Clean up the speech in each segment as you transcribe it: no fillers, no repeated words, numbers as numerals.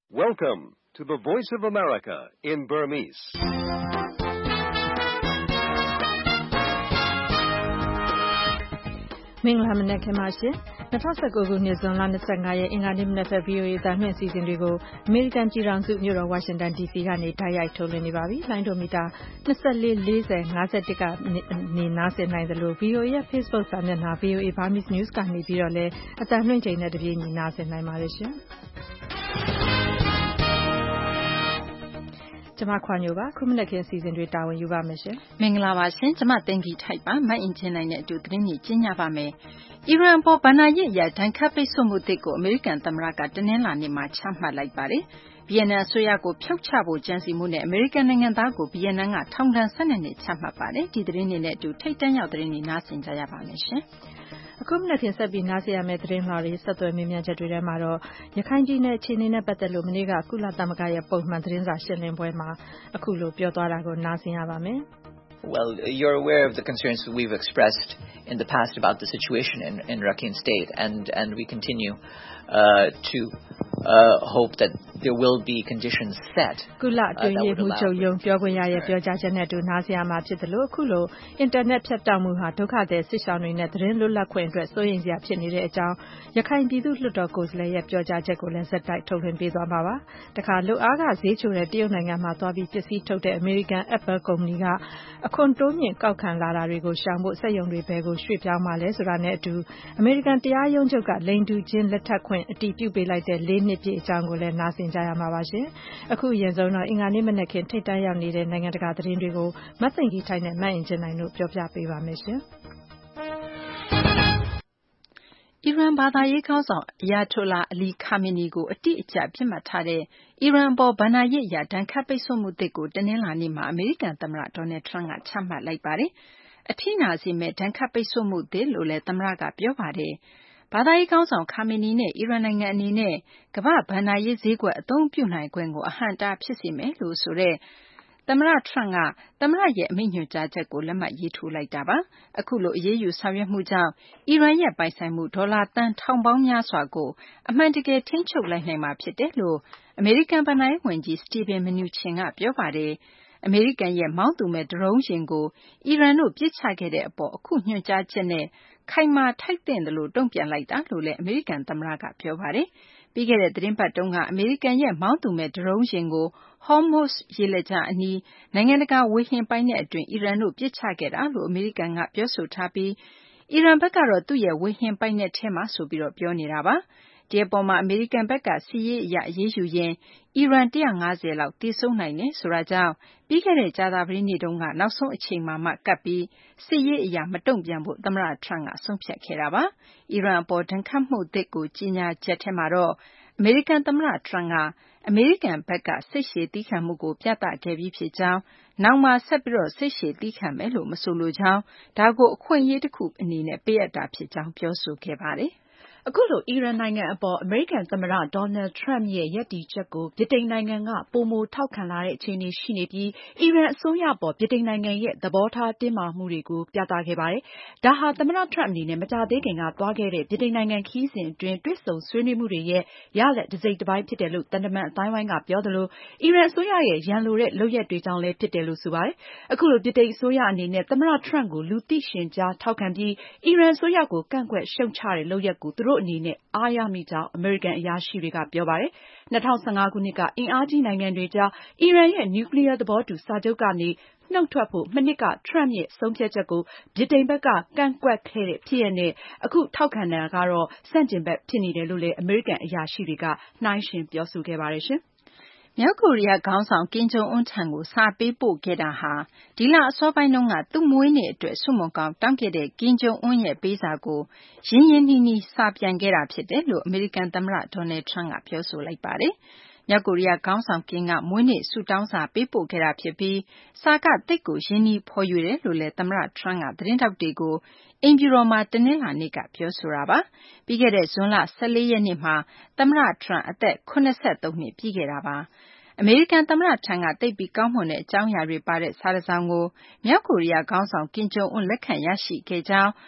Welcome to the Voice of America in Burmese. ။မင်္ဂလာမနက်ခင်းပါရှင်။2019ခုနှစ်ဇွန်လ25ရက်အင်္ဂါနေ့မနက်ဖက် VOA အသံလွှင့်အစီအစဉ်တွေကိုအမေရိကန်ပြည်ထောင်စုမြို့တော်ဝါရှင်တန် DC ကနေတိုက်ရိုက်ထုတ်လွှင့်နေပါပြီ။လိုင်းဒိုမီတာ24 40 51ကနေနားဆင်နိုင်သလို VOA ရဲ့ Facebook စာမျက်နှာ VOA Burmese News ကနေပြီးတော့လည်းအသံလွှင့်ချိန်နဲ့တပြေးညီနားဆင်နိုင်ပါတယ်ရှင်။ကျမခွာညိုပါခုမနက်ခင်းစီစဉ်တွေတာဝန်ယူပါမယ်ရှင်မင်္ဂလာပါရှင်ကျမတင်ကြီးထိုက်ပါမတ်အင်ဂျင်နိုင်နဲ့အတူသတင်းကြီးကျင်းကြပါမယ်အီရန်ပေါ်ဗနာရစ်ရဒဏ်ခတ်ပိတ်ဆို့မှုတစ်ကိုအမေရိကန်သမ္မတကတနင်္လာနေ့မှာချမှတ်လိုက်ပါတယ်ဗီယက်နမ်အစိုးရကိုဖျောက်ချဖို့ကြံစီမှုနဲ့အမေရိကန်နိုင်ငံသားကိုဗီယက်နမ်ကထောင်ဒဏ်12နှစ်ချမှတ်ပါတယ်ဒီသတင်းတွေနဲ့အတူထိတ်တန့်ရောက်သတင်းတွေနားဆင်ကြရပါမယ်ရှင်အခုမနက်ခင်းဆက်ပြီးနားဆင်ရမယ့်သတင်းမှားတွေဆက်သွယ်မြင်မြန်ချက်တွေထဲမှာတော့ရခိုင်ပြည်နယ်အခြေအနေနဲ့ပတ်သက်လို့မနေ့ကကုလသမဂ္ဂရဲ့ပုံမှန်သတင်းစာရှင်းလင်းပွဲမှာအခုလိုပြောသွားတာကိုနားဆင်ရပါမယ် Well, you're aware of the concerns that we've expressed in the past about the situation in Rakhine State, and we continue to hope that there will be conditions set. ကုလအတွင်းရေးမှူးချုပ်ရုံးပြောခွင့်ရရဲ့ပြောကြားချက်နဲ့အတူနားဆင်ရမှာဖြစ်တယ်လို့အခုလိုအင်တာနက်ဖြတ်တောက်မှုဟာဒုက္ခသည်စစ်ရှောင်တွေနဲ့သတင်းလွတ်လပ်ခွင့်အတွက်စိုးရိမ်စရာဖြစ်နေတဲ့အကြောင်းရခိုင်ပြည်သူ့လွှတ်တော်ကိုယ်စားလှယ်ရဲ့ပြောကြားချက်ကိုလည်းဆက်တိုက်ထုတ်လွှင့်ပေးသွားမှာပါ။တခါလွတ်အားကဈေးချိုတဲ့တရုတ်နိုင်ငံမှာသွားပြီးပစ္စည်းထုတ်တဲ့ American Apple ကုမ္ပဏီကအခွန်တိုးမြင့်ကောက်ခံလာတာတွေကိုရှောင်ဖို့စက်ရုံတွေဘယ်ကိုရွှေ့ပြောင်းမှာလဲဆိုတာနဲ့အတူ American တရားရုံးချုပ်ကလိင်တူချင်းလက်ထပ်ခွင့်အတည်ပြုပေးလိုက်တဲ့4နှစ်ပြည့်အကြောင်းကိုလည်းနားဆင်ကြရမှာပါရှင်။အခုအရင်ဆုံးတော့အင်္ဂါနေ့မနက်ခင်းထိတ်တန့်ရောက်နေတဲ့နိုင်ငံတကာသတင်းတွေကိုမသိင်္ဂီထိုက်နဲ့မတ်အင်ဂျင်နိုင်တို့ပြောပြပေးပါမယ်ရှင်။အီရန်ဘာသာရေးခေါင်းဆောင်အယာတိုလာအလီခါမီနီကိုအတိအကျပြစ်မှတ်ထားတဲ့အီရန်ပေါ်ဗနာရစ်ရဒဏ်ခတ်ပိတ်ဆို့မှုတစ်ကိုတနင်္လာနေ့မှာအမေရိကန်သမ္မတဒေါ်နယ်ထရန့်ကချမှတ်လိုက်ပါတယ်။အထိနာစေမဲ့ဒဏ်ခတ်ပိတ်ဆို့မှုတစ်လို့လည်းသမ္မတကပြောပါတယ်။ဘာသာရေးခေါင်းဆောင်ခါမီနီနဲ့အီရန်နိုင်ငံအနေနဲ့ကမ္ဘာ့ဘဏ္ဍာရေးဈေးကွက်အသုံးပြုနိုင်ခွင့်ကိုအဟန့်အတားဖြစ်စေမယ်လို့ဆိုတဲ့သမ္မတထရန့်ကသမ္မတရဲ့အမိန့်ညွှန်ကြားချက်ကိုလက်မှတ်ရေးထိုးလိုက်တာပါ။အခုလိုအရေးယူဆောင်ရွက်မှုကြောင့်အီရန်ရဲ့ပိုင်ဆိုင်မှုဒေါ်လာသန်းထောင်ပေါင်းများစွာကိုအမှန်တကယ်ထိန်းချုပ်လိုက်နိုင်မှာဖြစ်တယ်လို့အမေရိကန်ဘဏ္ဍာရေးဝန်ကြီးစတီဗင်မနူချင်ကပြောပါတယ်။အမေရိကန်ရဲ့မောင်းသူမဲ့ဒရုန်းယာဉ်ကိုအီရန်တို့ပစ်ချခဲ့တဲ့အပေါ်အခုညွှန်ကြားချက်နဲ့ခိုင်မာထိုက်သင့်တယ်လို့တုံ့ပြန်လိုက်တာလို့လည်းအမေရိကန်သမ္မတကပြောပါတယ်။ပြီးခဲ့တဲ့သတင်းပတ်တုန်းကအမေရိကန်ရဲ့မောင်းသူမဲ့ဒရုန်းယာဉ်ကို Hormuz ရေလက်ကြားအနီးနိုင်ငံတကာဝေဟင်ပိုင်နက်အတွင်းအီရန်တို့ပစ်ချခဲ့တာလို့အမေရိကန်ကပြောဆိုထားပြီးအီရန်ဘက်ကတော့သူ့ရဲ့ဝေဟင်ပိုင်နက်ထဲမှာဆိုပြီးတော့ပြောနေတာပါ။ဒီအပေါ်မှာအမေရိကန်ဘက်ကစစ်ရေးအရအရေးယူရင်အီရန်150လောက်သေဆုံးနိုင်တယ်ဆိုတာကြောင့်ပြီးခဲ့တဲ့ကြာသပတေးနေ့တုန်းကနောက်ဆုံးအချိန်မှကပ်ပြီးစစ်ရေးအရမတုံ့ပြန်ဖို့သမ္မတထရန့်ကဆုံးဖြတ်ခဲ့တာပါ။အီရန်အပေါ်ဒဏ်ခတ်မှုသစ်ကိုကြီးညာချက်ထဲမှာတော့အမေရိကန်သမ္မတထရန့်ကအမေရိကန်ဘက်ကစိတ်ရှည်သည်းခံမှုကိုပြသခဲ့ပြီးဖြစ်ကြောင်းနောက်မှဆက်ပြီးတော့စိတ်ရှည်သည်းခံမယ်လို့မဆိုလိုကြောင်းဒါကိုအခွင့်အရေးတစ်ခုအနေနဲ့ပေးအပ်တာဖြစ်ကြောင်းပြောဆိုခဲ့ပါတယ်။အခုလိုအီရန်နိုင်ငံအပေါ်အမေရိကန်သမ္မတဒေါ်နယ်ထရန့်ရဲ့ရပ်တည်ချက်ကိုဗြိတိန်နိုင်ငံကပိုမိုထောက်ခံလာတဲ့အခြေအနေရှိနေပြီးအီရန်အစိုးရပေါ်ဗြိတိန်နိုင်ငံရဲ့သဘောထားတင်းမာမှုတွေကိုပြသခဲ့ပါတယ်။ဒါဟာသမ္မတထရန့်အနေနဲ့မကြာသေးခင်ကသွားခဲ့တဲ့ဗြိတိန်နိုင်ငံခရီးစဉ်အတွင်းတွေ့ဆုံဆွေးနွေးမှုတွေရဲ့ရလဒ်တစိတ်တပိုင်းဖြစ်တယ်လို့သံတမန်အသိုင်းအဝိုင်းကပြောသလိုအီရန်အစိုးရရဲ့ရန်လိုတဲ့လုပ်ရပ်တွေကြောင့်လည်းဖြစ်တယ်လို့ဆိုပါတယ်။အခုလိုဗြိတိန်အစိုးရအနေနဲ့သမ္မတထရန့်ကိုလူသိရှင်ကြားထောက်ခံပြီးအီရန်အစိုးရကိုကန့်ကွက်ရှုတ်ချတဲ့လုပ်ရပ်ကိုသူတို့အနေနဲ့အားရမိကြောင်းအမေရိကန်အရာရှိတွေကပြောပါတယ်။2015ခုနှစ်ကအင်အားကြီးနိုင်ငံတွေကြားအီရန်ရဲ့နျူကလ িয়ার သဘောတူစာချုပ်ကနေနှုတ်ထွက်ဖို့မနှစ်ကထရန့်ရဲ့ဆုံးဖြတ်ချက်ကိုဗြိတိန်ဘက်ကကန့်ကွက်ခဲ့တဲ့ဖြစ်ရပ်နဲ့အခုထောက်ခံတာကတော့ဆန့်ကျင်ဘက်ဖြစ်နေတယ်လို့လည်းအမေရိကန်အရာရှိတွေကနှိုင်းယှဉ်ပြောဆိုခဲ့ပါတယ်ရှင်။မြောက်ကိုရီးယားခေါင်းဆောင်ကင်ဂျုံအွန်းထံကိုစာပေးပို့ခဲ့တာဟာဒီလအစောပိုင်းတုန်းကသူ့မွေးနေ့အတွက်ဆုမွန်ကောင်းတောင်းခဲ့တဲ့ကင်ဂျုံအွန်းရဲ့ပေးစာကိုရင်းရင်းနှီးနှီးစာပြန်ခဲ့တာဖြစ်တယ်လို့အမေရိကန်သမ္မတဒေါ်နယ်ထရန့်ကပြောဆိုလိုက်ပါတယ်။မြောက်ကိုရီးယားခေါင်းဆောင်ကင်ကမွေးနေ့ဆုတောင်းစာပေးပို့ခဲ့တာဖြစ်ပြီးစာကသိပ်ကိုရင်းနှီးဖော်ရွေတယ်လို့လည်းသမ္မတထရန့်ကသတင်းထောက်တွေကိုအိမ်ဖြူတော်မှာတနင်္လာနေ့ကပြောဆိုတာပါ။ပြီးခဲ့တဲ့ဇွန်လ14ရက်နေ့မှာသမ္မတထရန့်အသက်83နှစ်ပြည့်ခဲ့တာပါ။အမေရိကန်သမ္မတထံကသိပ်ပြီးကောင်းမွန်တဲ့အကြောင်းအရာတွေပါတဲ့စာတစ်စောင်ကိုမြောက်ကိုရီးယားခေါင်းဆောင်ကင်ဂျုံအွန်းလက်ခံရရှိခဲ့ကြောင်း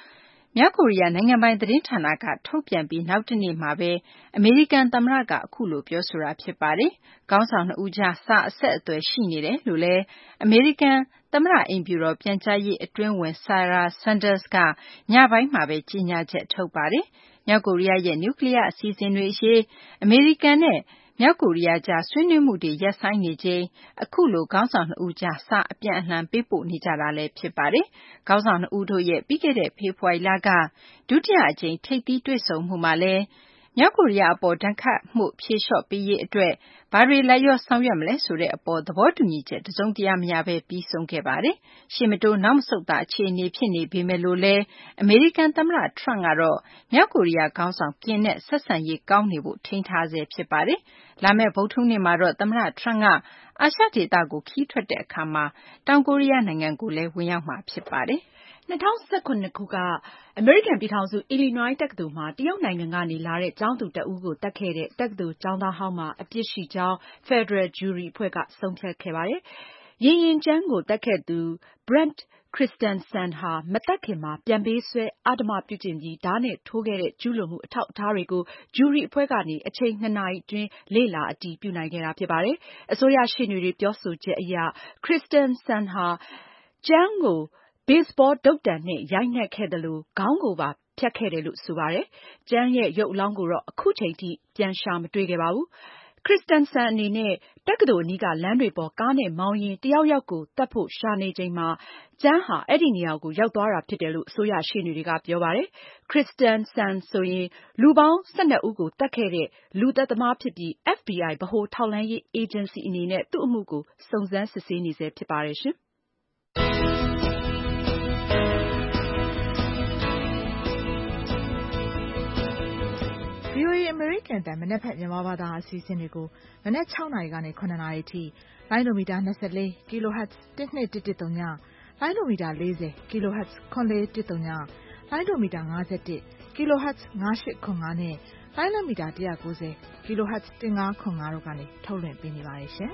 မြောက်ကိုရီးယားနိုင်ငံပိုင်သတင်းဌာနကထုတ်ပြန်ပြီးနောက်တနေ့မှာပဲအမေရိကန်သမ္မတကအခုလိုပြောဆိုတာဖြစ်ပါတယ်။ခေါင်းဆောင်2ဦးကြားစာအဆက်အသွယ်ရှိနေတယ်လို့လည်းအမေရိကန်သမ္မတအိမ်ဖြူတော်ပြန်ကြားရေးအတွင်းဝန် Sarah Sanders ကညပိုင်းမှာပဲကြေညာချက်ထုတ်ပါတယ်။မြောက်ကိုရီးယားရဲ့နျူကလ িয়ার အစီအစဉ်တွေအရေးအမေရိကန်နဲ့မြောက်ကိုရီးယားကြားဆွေးနွေးမှုတွေရပ်ဆိုင်းနေချိန်အခုလိုခေါင်းဆောင်2ဦးကြားစာအပြန်အလှန်ပေးပို့နေကြတာလည်းဖြစ်ပါတယ်။ခေါင်းဆောင်2ဦးတို့ရဲ့ပြီးခဲ့တဲ့ဖေဖော်ဝါရီလကဒုတိယအကြိမ်ထိပ်သီးတွေ့ဆုံမှုမှာလည်းမြောက်ကိုရီးယားအပေါ်ဒဏ်ခတ်မှုဖြေလျှော့ပေးရေးအတွက်ဘာတွေလိုက်လျောဆောင်ရွက်မလဲဆိုတဲ့အပေါ်သဘောတူညီချက်တစုံတရာမရဘဲပြီးဆုံးခဲ့ပါတယ်။ရှေ့မတိုးနောက်မဆုတ်သာအခြေအနေဖြစ်နေပေမဲ့လို့လည်းအမေရိကန်သမ္မတ Trump ကတော့မြောက်ကိုရီးယားခေါင်းဆောင်ကင်နဲ့ဆက်ဆံရေးကောင်းနေဖို့ထိန်းထားဆဲဖြစ်ပါတယ်။လာမယ့်ဗုဒ္ဓဟူးနေ့မှာတော့သမ္မတ Trump ကအာရှဒေသကိုခီးထွက်တဲ့အခါမှာတောင်ကိုရီးယားနိုင်ငံကိုလည်းဝင်ရောက်မှာဖြစ်ပါတယ်။ 2019ခုကအမေရိကန်ပြည်ထောင်စု Illinois တက္ကသိုလ်မှာတရုတ်နိုင်ငံကနေလာတဲ့ကျောင်းသူတဦးကိုသတ်ခဲ့တဲ့တက္ကသိုလ်ကျောင်းသားဟောင်းမှာအပြစ်ရှိကြောင်း Federal Jury အဖွဲ့ကဆုံးဖြတ်ခဲ့ပါတယ်။ရင်ရင်ကျန်းကိုသတ်ခဲ့သူ Brent Christensen ဟာမသတ်ခင်မှာပြန်ပေးဆွဲအဓမ္မပြုကျင့်ပြီးဓားနဲ့ထိုးခဲ့တဲ့ကျူးလွန်မှုအထောက်အထားတွေကိုဂျူရီအဖွဲ့ကနေအချိန်2 နာရီအတွင်းလေ့လာအတည်ပြုနိုင်ခဲ့တာဖြစ်ပါတယ်။အစိုးရရှေ့နေတွေပြောဆိုချက်အရ Christensen ဟာကျန်းကိုဘေ့စ်ဘောဒုတ်တံနဲ့ရိုက်နှက်ခဲ့သလိုခေါင်းကိုပါဖြတ်ခဲ့တယ်လို့ဆိုပါတယ်။ကျန်းရဲ့ရုပ်အလောင်းကိုတော့အခုချိန်ထိပြန်ရှာမတွေ့ခဲ့ပါဘူး။ Christensen အနေနဲ့တက္ကသိုလ်အနီးကလမ်းတွေပေါ်ကားနဲ့မောင်းရင်းတယောက်ယောက်ကိုသတ်ဖို့ရှာနေချိန်မှာကျန်းဟာအဲ့ဒီနေရာကိုရောက်သွားတာဖြစ်တယ်လို့အစိုးရရှေ့နေတွေကပြောပါတယ်။ Christensen ဆိုရင်လူပေါင်း12ဦးကိုသတ်ခဲ့တဲ့လူသတ်သမားဖြစ်ပြီး FBI ဗဟိုထောက်လှမ်းရေးအေဂျင်စီအနေနဲ့သူ့အမှုကိုစုံစမ်းစစ်ဆေးနေဆဲဖြစ်ပါတယ်ရှင်။ VOA အမေရိကန်အသံမနက်ဖြန်မြန်မာဘာသာအစီအစဉ်တွေကိုမနက်6နာရီကနေ9နာရီထိလိုင်းဒိုမီတာ24 kHz 12110 လိုင်းဒိုမီတာ40 kHz 9130လိုင်းဒိုမီတာ51 kHz 9805နဲ့လိုင်းလမီတာ190 kHz 1505တို့ကနေထုတ်လွှင့်ပေးနေပါတယ်ရှင်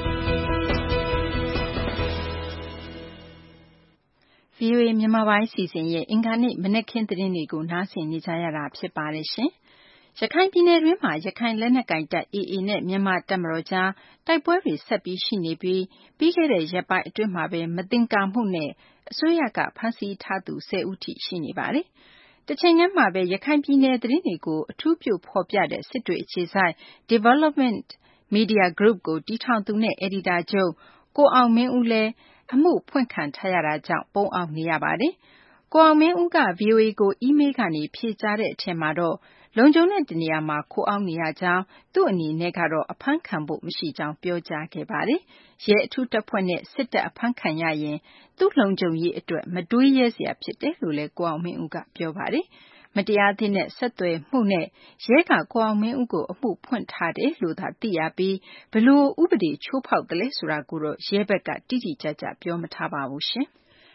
။ VOA မြန်မာပိုင်းအစီအစဉ်ရဲ့အင်္ဂါနေ့မနက်ခင်းသတင်းတွေကိုနားဆင်နေကြရတာဖြစ်ပါတယ်ရှင်။ရခိုင်ပြည်နယ်တွင်းမှာရခိုင်လက်နက်ကိုင်တပ် AA နဲ့မြန်မာတပ်မတော်ကြားတိုက်ပွဲတွေဆက်ပြီးရှိနေပြီးပြီးခဲ့တဲ့ရက်ပိုင်းအတွင်းမှာပဲမသင်္ကာမှုနဲ့အစိုးရကဖမ်းဆီးထားသူ10ဦးထိရှိနေပါတယ်။တချိန်တည်းမှာပဲရခိုင်ပြည်နယ်သတင်းတွေကိုအထူးပြုဖော်ပြတဲ့စစ်တွေအခြေစိုက် Development Media Group ကိုတည်ထောင်သူနဲ့အယ်ဒီတာချုပ်ကိုအောင်မင်းဦးလည်းအမှုဖွင့်ခံထားရတာကြောင့်ပုန်းအောင်းနေရပါတယ်။ကိုအောင်မင်းဦးက VOA ကိုအီးမေးလ်ကနေဖြေကြားတဲ့အထက်မှာတော့လုံခြုံတဲ့တနေရာမှာခိုအောင်းနေရကြောင်းသူ့အနေနဲ့ကတော့အဖမ်းခံဖို့မရှိကြောင်းပြောကြားခဲ့ပါတယ်။ရဲအထူးတပ်ဖွဲ့နဲ့စစ်တပ်အဖမ်းခံရရင်သူ့လုံခြုံရေးအတွက်မတွေးရဲစရာဖြစ်တယ်လို့လည်းကိုအောင်မင်းဦးကပြောပါတယ်။မတရားသင်းနဲ့ဆက်သွယ်မှုနဲ့ရဲကကိုအောင်မင်းဦးကိုအမှုဖွင့်ထားတယ်လို့သာသိရပြီးဘယ်လိုဥပဒေချိုးဖောက်သလဲဆိုတာကိုတော့ရဲဘက်ကတိတိကျကျပြောမထားပါဘူးရှင်။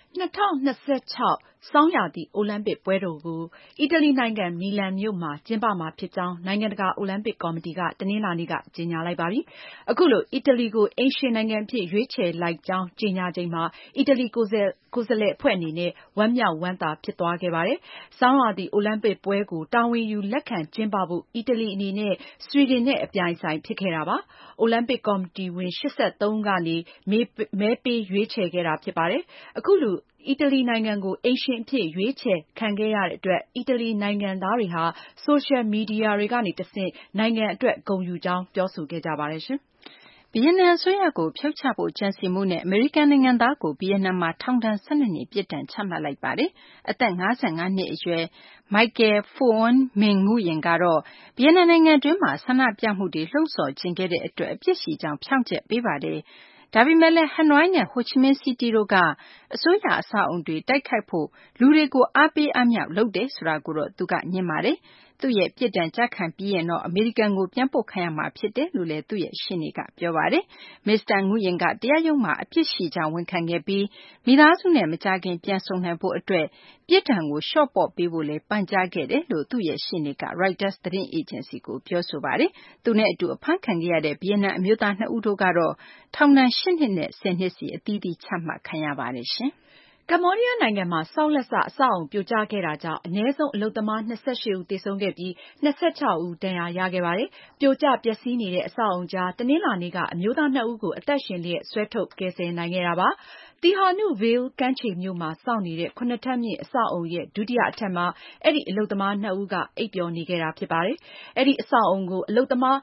2026ဆောင်းရာသီအိုလံပစ်ပွဲတော်ကိုအီတလီနိုင်ငံမီလန်မြို့မှာကျင်းပမှာဖြစ်ကြောင်းနိုင်ငံတကာအိုလံပစ်ကော်မတီကတနင်္လာနေ့ကကြေညာလိုက်ပါပြီ။အခုလိုအီတလီကိုအိမ်ရှင်နိုင်ငံအဖြစ်ရွေးချယ်လိုက်ကြောင်းကြေညာချိန်မှာအီတလီကိုယ်စားလှယ်အဖွဲ့အနေနဲ့ဝမ်းမြောက်ဝမ်းသာဖြစ်သွားခဲ့ပါတယ်။ဆောင်းရာသီအိုလံပစ်ပွဲကိုတာဝန်ယူလက်ခံကျင်းပဖို့အီတလီအနေနဲ့ဆွီဒင်နဲ့အပြိုင်ဆိုင်ဖြစ်ခဲ့တာပါ။အိုလံပစ်ကော်မတီဝင်83ဦးကနေမဲပေးရွေးချယ်ခဲ့တာဖြစ်ပါတယ်။အခုလိုအီတလီနိုင်ငံကိုအိမ်ရှင်အဖြစ်ရွေးချယ်ခံခဲ့ရတဲ့အတွက်အီတလီနိုင်ငံသားတွေဟာဆိုရှယ်မီဒီယာတွေကနေတဆင့်နိုင်ငံအတွက်ဂုဏ်ယူကြောင်းပြောဆိုခဲ့ကြပါတယ်ရှင်။ဗီယက်နမ်အစိုးရကိုဖြုတ်ချဖို့ကြံစည်မှုနဲ့အမေရိကန်နိုင်ငံသားကိုဗီယက်နမ်မှာထောင်ဒဏ်12နှစ်ပြစ်ဒဏ်ချမှတ်လိုက်ပါတယ်။အသက်55နှစ်အရွယ် Michael Phuong Minh Nguyen ကတော့ဗီယက်နမ်နိုင်ငံတွင်းမှာဆန္ဒပြမှုတွေလှုံ့ဆော်ချင်ခဲ့တဲ့အတွက်အပြစ်ရှိကြောင်းဖြောင့်ချက်ပေးပါတယ်။ဒါပေမဲ့လည်းဟနွိုင်းနဲ့ဟိုချီမင်းစီးတီးတို့ကအစိုးရအဆောက်အုံတွေတိုက်ခိုက်ဖို့လူတွေကိုအားပေးအားမြှောက်လုပ်တယ်ဆိုတာကိုတော့သူကငြင်းပါတယ်။သူ့ရဲ့ပြစ်ဒဏ်ကျခံပြီးရင်တော့အမေရိကန်ကိုပြန်ပို့ခံရမှာဖြစ်တယ်လို့လည်းသူ့ရဲ့ရှေ့နေကပြောပါတယ်။ မစ္စတာငုယင်ကတရားရုံးမှာအပြစ်ရှိကြောင်းဝန်ခံခဲ့ပြီးမိသားစုနဲ့မကြာခင်ပြန်ဆုံနိုင်ဖို့အတွက်ပြစ်ဒဏ်ကိုလျှော့ပေါ့ပေးဖို့လည်းပန်ကြားခဲ့တယ်လို့သူ့ရဲ့ရှေ့နေက Reuters သတင်းအေဂျင်စီကိုပြောဆိုပါတယ်။သူနဲ့အတူအဖမ်းခံခဲ့ရတဲ့ဗီယက်နမ်အမျိုးသား2ဦးတို့ကတော့ထောင်ဒဏ်8နှစ်နဲ့10နှစ်စီအသီးသီးချမှတ်ခံရပါတယ်ရှင်။ကမ္ဘောဒီးယားနိုင်ငံမှာဆောက်လက်စအဆောက်အုံပြိုကျခဲ့တာကြောင့်အနည်းဆုံးအလုပ်သမား28ဦးသေဆုံးခဲ့ပြီး26ဦးဒဏ်ရာရခဲ့ပါတယ်။ပြိုကျပျက်စီးနေတဲ့အဆောက်အုံကြားတနင်္လာနေ့ကအမျိုးသား2ဦးကိုအသက်ရှင်လျက်ဆွဲထုတ်ကယ်ဆယ်နိုင်ခဲ့တာပါ။ Sihanoukville ကမ်းခြေမြို့မှာစောင့်နေတဲ့7ထပ်မြင့်အဆောက်အုံရဲ့ဒုတိယအထပ်မှာအဲဒီအလုပ်သမား2ဦးကအိပ်ပျော်နေခဲ့တာဖြစ်ပါတယ်။အဲဒီအဆောက်အုံမှာအလုပ်သမား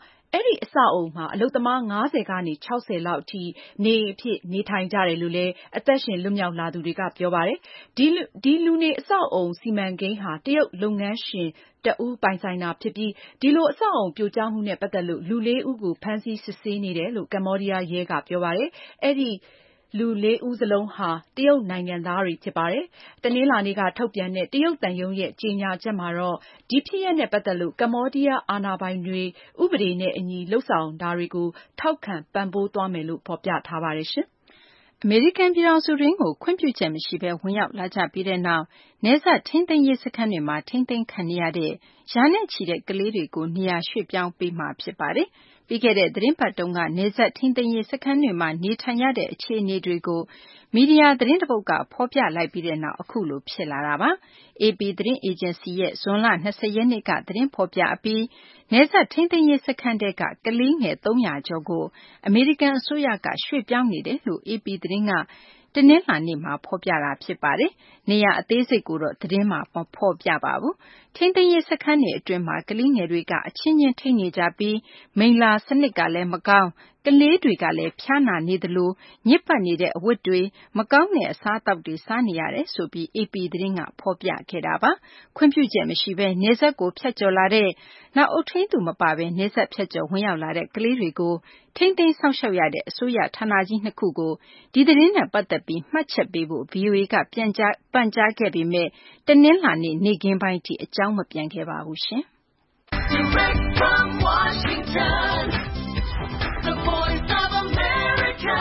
50ကနေ60လောက်အထိနေအိမ်အဖြစ်နေထိုင်ကြတယ်လို့လည်းအသက်ရှင်လွတ်မြောက်လာသူတွေကပြောပါတယ်။ဒီလူနေအဆောက်အုံစီမံကိန်းဟာတရုတ်လုပ်ငန်းရှင်တဦးပိုင်ဆိုင်တာဖြစ်ပြီးဒီလိုအဆောက်အုံပြိုကျမှုနဲ့ပတ်သက်လို့လူ4ဦးကိုဖမ်းဆီးစစ်ဆေးနေတယ်လို့ကမ္ဘောဒီးယားရဲကပြောပါတယ်။အဲဒီလူ4ဦးစလုံးဟာတရုတ်နိုင်ငံသားတွေဖြစ်ပါတယ်။တနင်္လာနေ့ကထုတ်ပြန်တဲ့တရုတ်သံရုံးရဲ့ကြေညာချက်မှာတော့ဒီဖြစ်ရပ်နဲ့ပတ်သက်လို့ကမ္ဘောဒီးယားအာဏာပိုင်တွေဥပဒေနဲ့အညီလုပ်ဆောင်တာတွေကိုထောက်ခံပံ့ပိုးသွားမယ်လို့ဖော်ပြထားပါတယ်ရှင်။အမေရိကန်ပြည်ထောင်စုတွင်းကိုခွင့်ပြုချက်မရှိဘဲဝင်ရောက်လာကြပြီးတဲ့နောက်နယ်စပ်ထိန်းသိမ်းရေးစခန်းတွေမှာထိန်းသိမ်းခံနေရတဲ့ရာနဲ့ချီတဲ့ကလေးတွေကိုနေရာရွှေ့ပြောင်းပေးမှာဖြစ်ပါတယ်။ပြီးခဲ့တဲ့သီတင်းပတ်တုန်းကနယ်စပ်ထိန်းသိမ်းရေးစခန်းတွေမှာနေထိုင်ရတဲ့အခြေအနေတွေကိုမီဒီယာသတင်းတပုဒ်ကဖော်ပြလိုက်ပြီးတဲ့နောက်အခုလိုဖြစ်လာတာပါ။ AP သတင်းအေဂျင်စီရဲ့ဇွန်လ20ရက်နေ့ကသတင်းဖော်ပြအပြီးနယ်စပ်ထိန်းသိမ်းရေးစခန်းတွေကကလေးငယ်300ကျော်ကိုအမေရိကန်အစိုးရကရွှေ့ပြောင်းနေတယ်လို့ AP သတင်းကတနင်္လာနေ့မှာဖော်ပြတာဖြစ်ပါတယ်။နေရာအသေးစိတ်ကိုတော့သတင်းမှာမဖော်ပြပါဘူး။ထိန်းသိမ်းရေးစခန်းတွေအတွင်းမှာကလေးငယ်တွေကအချင်းချင်းထိန်းနေကြပြီးမိလ္လာစနစ်ကလည်းမကောင်းကလေးတွေကလည်းဖျားနာနေသလိုညစ်ပတ်နေတဲ့အဝတ်တွေမကောင်းတဲ့အစားအသောက်တွေစားနေရတယ်ဆိုပြီး AP သတင်းကဖော်ပြခဲ့တာပါ။ခွင့်ပြုချက်မရှိဘဲနယ်စပ်ကိုဖြတ်ကျော်လာတဲ့နောက်အုပ်ထိန်းသူမပါဘဲနယ်စပ်ဖြတ်ကျော်ဝင်ရောက်လာတဲ့ကလေးတွေကိုထိန်းသိမ်းစောင့်ရှောက်ရတဲ့အစိုးရဌာနကြီး2ခုကိုဒီသတင်းနဲ့ပတ်သက်ပြီးမှတ်ချက်ပေးဖို့ VOA ကပန်ကြားခဲ့ပေမဲ့တနင်္လာနေ့နေ့ခင်းပိုင်းထိအကြောင်းမပြန်ခဲ့ပါဘူးရှင်။ Direct from Washington, the voice of America,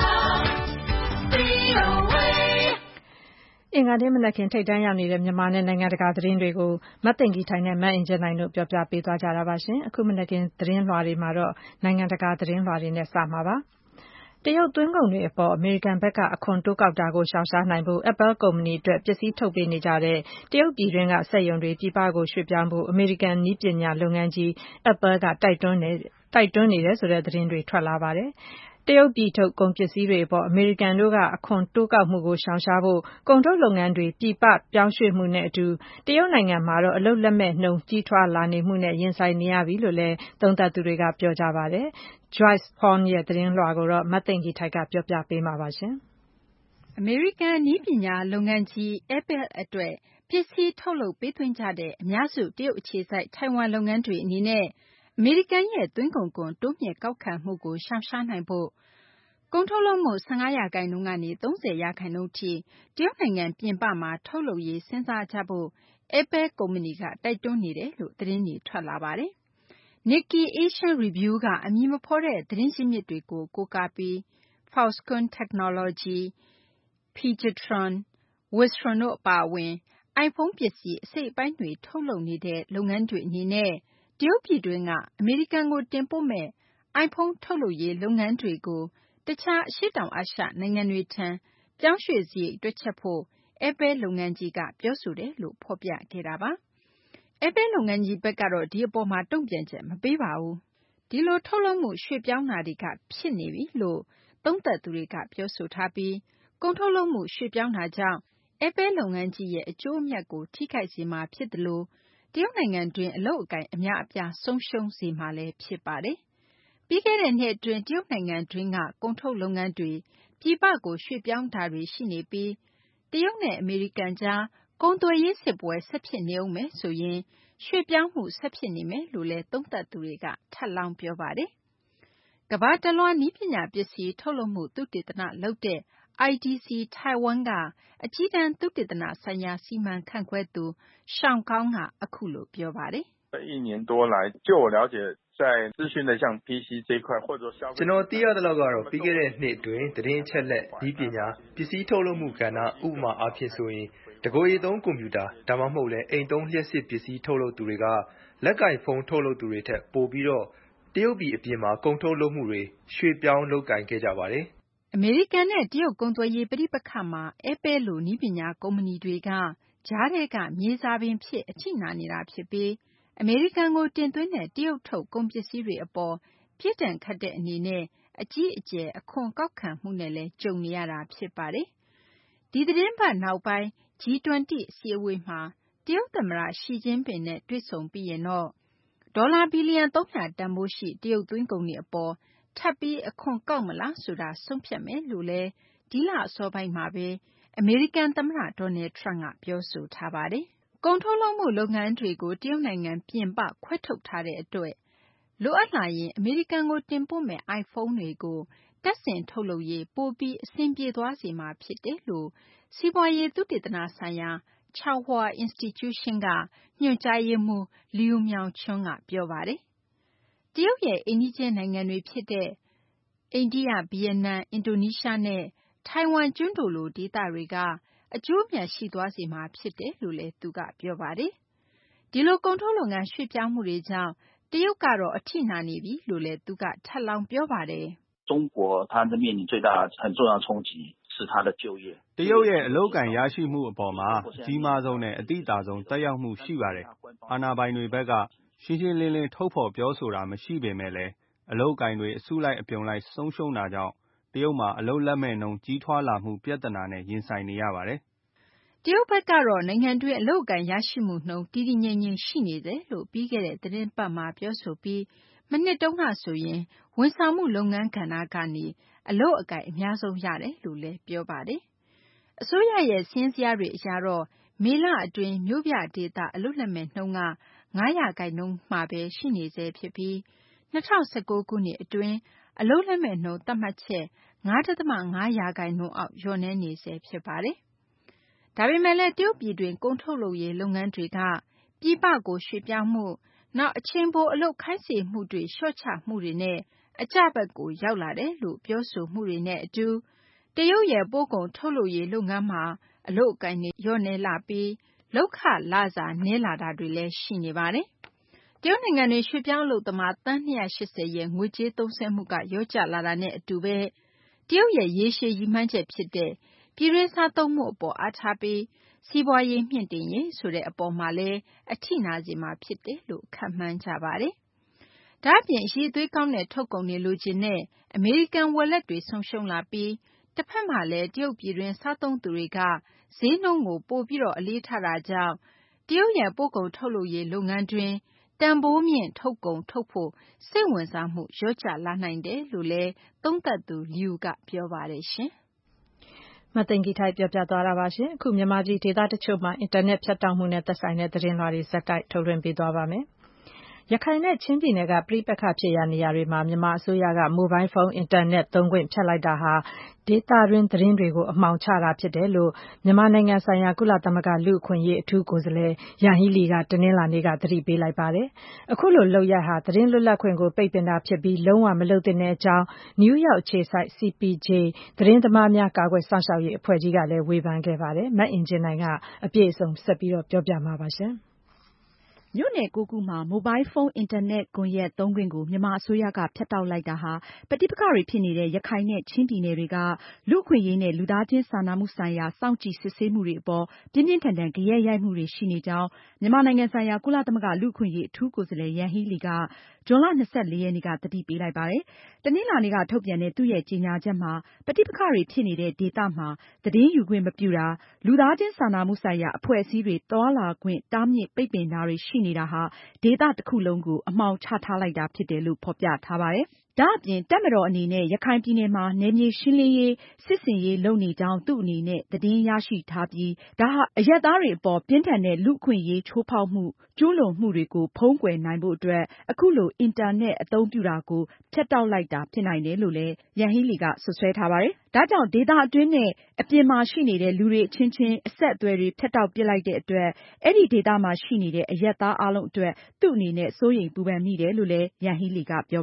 VOA. အင်္ဂါနေ့မနက်ခင်းထိပ်တန်းရောက်နေတဲ့မြန်မာနဲ့နိုင်ငံတကာသတင်းတွေကိုမသိင်္ဂီထိုင်နဲ့မအင်ကြင်းနိုင်တို့ပြောပြပေးသွားကြတာပါရှင်။အခုမနက်ခင်းသတင်းလွှာတွေမှာတော့နိုင်ငံတကာသတင်းလွှာတွေနဲ့စမှာပါ။တရုတ်သွင်းကုန်တွေအပေါ်အမေရိကန်ဘက်ကအခွန်တိုးကောက်တာကိုရှောင်ရှားနိုင်ဖို့ Apple ကုမ္ပဏီအတွက်ပစ္စည်းထုတ်ပေးနေကြတဲ့တရုတ်ပြည်တွင်းကစက်ရုံတွေပြည်ပကိုရွှေ့ပြောင်းဖို့အမေရိကန်နည်းပညာလုပ်ငန်းကြီး Apple ကတိုက်တွန်းနေတယ်ဆိုတဲ့သတင်းတွေထွက်လာပါတယ်။တရုတ်ပြည်ထုတ်ကုန်ပစ္စည်းတွေအပေါ်အမေရိကန်တို့ကအခွန်တိုးကောက်မှုကိုရှောင်ရှားဖို့ကုန်ထုတ်လုပ်ငန်းတွေပြည်ပပြောင်းရွှေ့မှုနဲ့အတူတရုတ်နိုင်ငံမှာတော့အလုပ်လက်မဲ့နှုန်းကြီးထွားလာနေမှုနဲ့ရင်ဆိုင်နေရပြီလို့လည်းသုံးသပ်သူတွေကပြောကြပါတယ်။ Joyce Huang ရဲ့သတင်းလွှာကိုတော့မသိင်္ဂီထိုက်ကပြောပြပေးမှာပါရှင်။အမေရိကန်နည်းပညာလုပ်ငန်းကြီး Apple အတွက်ပစ္စည်းထုတ်လုပ်ပေးသွင်းကြတဲ့အများစုတရုတ်အခြေစိုက်ထိုင်ဝမ်လုပ်ငန်းတွေအနေနဲ့အမေရိကန်ရဲ့သွင်းကုန်ခွန်တိုးမြှင့်ကောက်ခံမှုကိုရှောင်ရှားနိုင်ဖို့ကုန်ထုတ်လုပ်မှု15%ကနေ30%အထိတရုတ်နိုင်ငံပြင်ပမှာထုတ်လုပ်ရေးစဉ်းစားကြဖို့ Apple ကုမ္ပဏီကတိုက်တွန်းနေတယ်လို့သတင်းတွေထွက်လာပါတယ်။ Nikkei Asian Review ကအမည်မဖော်တဲ့သတင်းရင်းမြစ်တွေကိုကိုးကားပြီး Foxconn Technology, Pegatron, Wistron တို့အပါအဝင် iPhone ပစ္စည်းအစိတ်အပိုင်းတွေထုတ်လုပ်နေတဲ့လုပ်ငန်းတွေအနေနဲ့တရုတ်ပြည်တွင်းကအမေရိကန်ကိုတင်ပို့မယ့် iPhone ထုတ်လုပ်ရေးလုပ်ငန်းတွေကိုတခြားအရှေ့တောင်အာရှနိုင်ငံတွေထံပြောင်းရွှေ့စရိတ်တွက်ချက်ဖို့ Apple လုပ်ငန်းကြီးကပြောဆိုတယ်လို့ဖော်ပြခဲ့တာပါ။ Apple လုပ်ငန်းကြီးဘက်ကတော့ဒီအပေါ်မှာတုံ့ပြန်ချက်မပေးပါဘူး။ဒီလိုထုတ်လုပ်မှုရွှေ့ပြောင်းတာတွေကဖြစ်နေပြီလို့သုံးသပ်သူတွေကပြောဆိုထားပြီးကုန်ထုတ်လုပ်မှုရွှေ့ပြောင်းတာကြောင့် Apple လုပ်ငန်းကြီးရဲ့အကျိုးအမြတ်ကိုထိခိုက်စေမှာဖြစ်သလိုတရုတ်နိုင်ငံတွင်းအလုပ်အကိုင်အများအပြားဆုံးရှုံးစေမှာလည်းဖြစ်ပါတယ်။ပြီးခဲ့တဲ့နှစ်အတွင်းတရုတ်နိုင်ငံတွင်းကကုန်ထုတ်လုပ်ငန်းတွေပြည်ပကိုရွှေ့ပြောင်းတာတွေရှိနေပြီးတရုတ်နဲ့အမေရိကန်ကြားကုန်သွယ်ရေးစစ်ပွဲဆက်ဖြစ်နေဦးမယ်ဆိုရင်ရွှေ့ပြောင်းမှုဆက်ဖြစ်နေမယ်လို့လည်းသုံးသပ်သူတွေကထပ်လောင်းပြောပါတယ်။ကမ္ဘာတလွှားနည်းပညာပစ္စည်းထုတ်လုပ်မှုသုတေသနလုပ်တဲ့ IDC Taiwan ကအကြီးတန်းသုတေသနဆိုင်ရာစီမံခန့်ခွဲသူ Sean Kao ကအခုလိုပြောပါတယ်။一年多来就我了解在资讯的像 PC 这一块或者消费ကျွန်တော်သိရသလောက်ကတော့ပြီးခဲ့တဲ့နှစ်အတွင်းသတင်းအချက်လက်ဒီပညာပစ္စည်းထုတ်လုပ်မှုကဏ္ဍဥပမာအားဖြင့်ဆိုရင်တကိုယ်ရေးသုံးကွန်ပျူတာဒါမှမဟုတ်လဲအိမ်သုံးလျှပ်စစ်ပစ္စည်းထုတ်လုပ်သူတွေကလက်ကင်ဖုန်းထုတ်လုပ်သူတွေထက်ပိုပြီးတော့တရုတ်ပြည်အပြင်မှာကုန်ထုတ်လုပ်မှုတွေရွှေ့ပြောင်းလုပ်ကိုင်ခဲ့ကြပါတယ်အမေရိကန်နဲ့တရုတ်ကုန်သွယ်ရေးပဋိပက္ခမှာ Apple လိုနည်းပညာကုမ္ပဏီတွေကကြားထဲကမြေစာပင်ဖြစ်အထိနာနေတာဖြစ်ပြီးအမေရိကန်ကိုတင်သွင်းတဲ့တရုတ်ထုတ်ကုန်ပစ္စည်းတွေအပေါ်ပြစ်ဒဏ်ခတ်တဲ့အနေနဲ့အကြီးအကျယ်အခွန်ကောက်ခံမှုနဲ့လည်းကြုံနေရတာဖြစ်ပါတယ်။ဒီသတင်းပတ်နောက်ပိုင်း G20 အစည်းအဝေးမှာတရုတ်သမ္မတရှီကျင်းပင်နဲ့တွေ့ဆုံပြီးရင်တော့ဒေါ်လာဘီလီယံ300တန်ဖိုးရှိတရုတ်သွင်းကုန်တွေအပေါ်ထပ်ပြီးအခွန်ကောက်မလားဆိုတာဆုံးဖြတ်မယ်လို့လည်းဒီလအစောပိုင်းမှာပဲအမေရိကန်သမ္မတဒေါ်နယ်ထရန့်ကပြောဆိုထားပါတယ်။ကုန်ထုတ်လုပ်မှုလုပ်ငန်းတွေကိုတရုတ်နိုင်ငံပြင်ပခွဲထုတ်ထားတဲ့အတွက်လိုအပ်လာရင်အမေရိကန်ကိုတင်ပို့မဲ့ iPhone တွေကိုတပ်ဆင်ထုတ်လုပ်ရေးပိုပြီးအဆင်ပြေသွားစေမှာဖြစ်တယ်လို့စီးပွားရေးသုတေသနဆိုင်ရာChaohua Institution ကညွှန်ကြားရေးမှူး Liu Meng-chun ကပြောပါတယ်။တရုတ်ရဲ့အိမ်နီးချင်းနိုင်ငံတွေဖြစ်တဲ့အိန္ဒိယ၊ဗီယက်နမ်၊အင်ဒိုနီးရှားနဲ့ထိုင်ဝမ်ကျွန်းတို့လိုဒေသတွေကအကျိုးအမြတ်ရှိသွားစေမှာဖြစ်တယ်လို့လည်းသူကပြောပါတယ်။ဒီလိုကုန်ထုတ်လုပ်ငန်းရွှေ့ပြောင်းမှုတွေကြောင့်တရုတ်ကတော့အထိနာနေပြီလို့လည်းသူကထပ်လောင်းပြောပါတယ်။中国它的面临最大很重要的冲击是它的就业。 တရုတ်ရဲ့အလုပ်အကိုင်ရရှိမှုအပေါ်မှာကြီးမားဆုံးနဲ့အတိအသာဆုံးသက်ရောက်မှုရှိပါတယ်။အာဏာပိုင်တွေဘက်ကရှင်းရှင်းလင်းလင်းထုတ်ဖော်ပြောဆိုတာမရှိပေမဲ့လည်းအလုပ်အကိုင်တွေအစုလိုက်အပြုံလိုက်ဆုံးရှုံးတာကြောင့်တရုတ်မှာအလုပ်လက်မဲ့နှုန်းကြီးထွားလာမှုပြဿနာနဲ့ရင်ဆိုင်နေရပါတယ်။တရုတ်ဘက်ကတော့နိုင်ငံတွင်းအလုပ်အကိုင်ရရှိမှုနှုန်းတည်တည်ငြိမ်ငြိမ်ရှိနေတယ်လို့ပြီးခဲ့တဲ့သတင်းပတ်မှာပြောဆိုပြီးမနှစ်တုန်းကဆိုရင်ဝန်ဆောင်မှုလုပ်ငန်းကဏ္ဍကနေအလုပ်အကိုင်အများဆုံးရတယ်လို့လည်းပြောပါတယ်။အစိုးရရဲ့စာရင်းဇယားတွေအရတော့မေလအတွင်းမြို့ပြဒေသအလုပ်လက်မဲ့နှုန်းက9%မှာပဲရှိနေဆဲဖြစ်ပြီး2019ခုနှစ်အတွင်းအလုပ်လက်မဲ့နှုန်းသတ်မှတ်ချက် 5.5% အောက်လျော့နည်းနေဆဲဖြစ်ပါတယ်။ဒါပေမဲ့လည်းတရုတ်ပြည်တွင်းကုန်ထုတ်လုပ်ရေးလုပ်ငန်းတွေကပြည်ပကိုရွှေ့ပြောင်းမှုနောက်အချိန်ပိုအလုပ်ခိုင်းစေမှုတွေလျှော့ချမှုတွေနဲ့အကျဘက်ကိုရောက်လာတယ်လို့ပြောဆိုမှုတွေနဲ့အတူတရုတ်ရဲ့ပို့ကုန်ထုတ်လုပ်ရေးလုပ်ငန်းမှာအလုပ်အကိုင်တွေလျော့နည်းလာပြီးလုပ်ခလစာနည်းလာတာတွေလည်းရှိနေပါတယ်။တရုတ်နိုင်ငံတွင်ရွှေ့ပြောင်းအလုပ်သမားသန်း280ရဲ့ငွေကြေးသုံးစွဲမှုကလျော့ကျလာတာနဲ့အတူပဲတရုတ်ရဲ့ရေရှည်ရည်မှန်းချက်ဖြစ်တဲ့ပြည်တွင်းစားသုံးမှုအပေါ်အားထားပြီးစီးပွားရေးမြှင့်တင်ရေးဆိုတဲ့အပေါ်မှာလည်းအထိနာစေမှာဖြစ်တယ်လို့ခန့်မှန်းကြပါတယ်။ဒါ့အပြင်အရည်အသွေးကောင်းတဲ့ထုတ်ကုန်တွေလိုချင်တဲ့အမေရိကန်ဝယ်လက်တွေဆုံးရှုံးလာပြီးတစ်ဖက်မှာလည်းတရုတ်ပြည်တွင်းစားသုံးသူတွေကဈေးနှုန်းကိုပိုပြီးအလေးထားတာကြောင့်တရုတ်ရဲ့ပို့ကုန်ထုတ်လုပ်ရေးလုပ်ငန်းတွင်းတန်ဖိုးမြင့်ထုတ်ကုန်ထုတ်ဖို့စိတ်ဝင်စားမှုလျော့ကျလာနိုင်တယ်လို့လည်းသုံးသပ်သူ Liu ကပြောပါတယ်ရှင်။မသိင်္ဂီထိုက်ပြောပြသွားတာပါရှင်။အခုမြန်မာပြည်ဒေသတချို့မှာအင်တာနက်ဖြတ်တောက်မှုနဲ့သက်ဆိုင်တဲ့သတင်းလွှာတွေဆက်တိုက်ထုတ်လွှင့်ပေးသွားပါမယ်။ရခိုင်နဲ့ချင်းပြည်နယ်ကပဋိပက္ခဖြစ်ရာနေရာတွေမှာမြန်မာအစိုးရကမိုဘိုင်းဖုန်းအင်တာနက်သုံးခွင့်ဖြတ်လိုက်တာဟာဒေသတွင်းသတင်းတွေကိုအမှောင်ချတာဖြစ်တယ်လို့မြန်မာနိုင်ငံဆိုင်ရာကုလသမဂ္ဂလူ့အခွင့်အရေးအထူးကိုယ်စားလှယ်ယန်ဟီးလီကတနင်္လာနေ့ကသတိပေးလိုက်ပါတယ်။အခုလိုလုပ်ရပ်ဟာသတင်းလွတ်လပ်ခွင့်ကိုပိတ်ပင်တာဖြစ်ပြီးလုံးဝမလုပ်သင့်တဲ့အကြောင်းနယူးယောက်အခြေစိုက် CPJ သတင်းသမားများကာကွယ်စောင့်ရှောက်ရေးအဖွဲ့ကြီးကလည်းဝေဖန်ခဲ့ပါတယ်။မအင်ကြင်းနိုင်ကအပြည့်အစုံဆက်ပြီးပြောပြမှာပါရှင်။မြို့နယ်9ခုမှာမိုဘိုင်းဖုန်းအင်တာနက်ကွန်ရက်သုံးခွင့်ကိုမြန်မာအစိုးရကဖြတ်တောက်လိုက်တာဟာပဋိပက္ခတွေဖြစ်နေတဲ့ရခိုင်နဲ့ချင်းပြည်နယ်တွေကလူ့အခွင့်အရေးနဲ့လူသားချင်းစာနာမှုဆိုင်ရာစောင့်ကြည့်စစ်ဆေးမှုတွေအပေါ်ပြင်းပြင်းထန်ထန်ဂယက်ရိုက်မှုတွေရှိနေကြောင်းမြန်မာနိုင်ငံဆိုင်ရာကုလသမဂ္ဂလူ့အခွင့်အရေးအထူးကိုယ်စားလှယ်ယန်ဟီးလီကဇွန်လ24ရက်နေ့ကသတိပေးလိုက်ပါတယ်။တနင်္လာနေ့ကထုတ်ပြန်တဲ့သူ့ရဲ့ကြေညာချက်မှာပဋိပက္ခတွေဖြစ်နေတဲ့ဒေသမှာသတင်းယူခွင့်မပြုတာလူသားချင်းစာနာမှုဆိုင်ရာအဖွဲ့အစည်းတွေသွားလာခွင့်တားမြစ်ပိတ်ပင်တာတွေရှိနေတာဟာဒေသတစ်ခုလုံးကိုအမှောင်ချထားလိုက်တာဖြစ်တယ်လို့ဖော်ပြထားပါတယ်။ဒါအပြင်တပ်မတော်အနေနဲ့ရခိုင်ပြည်နယ်မှာနယ်မြေရှင်းလင်းရေးစစ်ဆင်ရေးလုပ်နေကြောင်းသူ့အနေနဲ့သတင်းရရှိထားပြီးဒါဟာအရပ်သားတွေအပေါ်ပြင်းထန်တဲ့လူ့အခွင့်အရေးချိုးဖောက်မှုကျူးလွန်မှုတွေကိုဖုံးကွယ်နိုင်ဖို့အတွက်အခုလိုအင်တာနက်အသုံးပြုတာကိုဖြတ်တောက်လိုက်တာဖြစ်နိုင်တယ်လို့လည်းယန်ဟီးလီကစွပ်စွဲထားပါတယ်။ဒါကြောင့်ဒေသအတွင်းနဲ့အပြင်မှာရှိနေတဲ့လူတွေအချင်းချင်းအဆက်အသွယ်တွေဖြတ်တောက်ပစ်လိုက်တဲ့အတွက်အဲဒီဒေသမှာရှိနေတဲ့အရပ်သားအားလုံးအတွက်သူ့အနေနဲ့စိုးရိမ်ပူပန်မိတယ်လို့လည်းယန်ဟီးလီကပြောပါတယ်။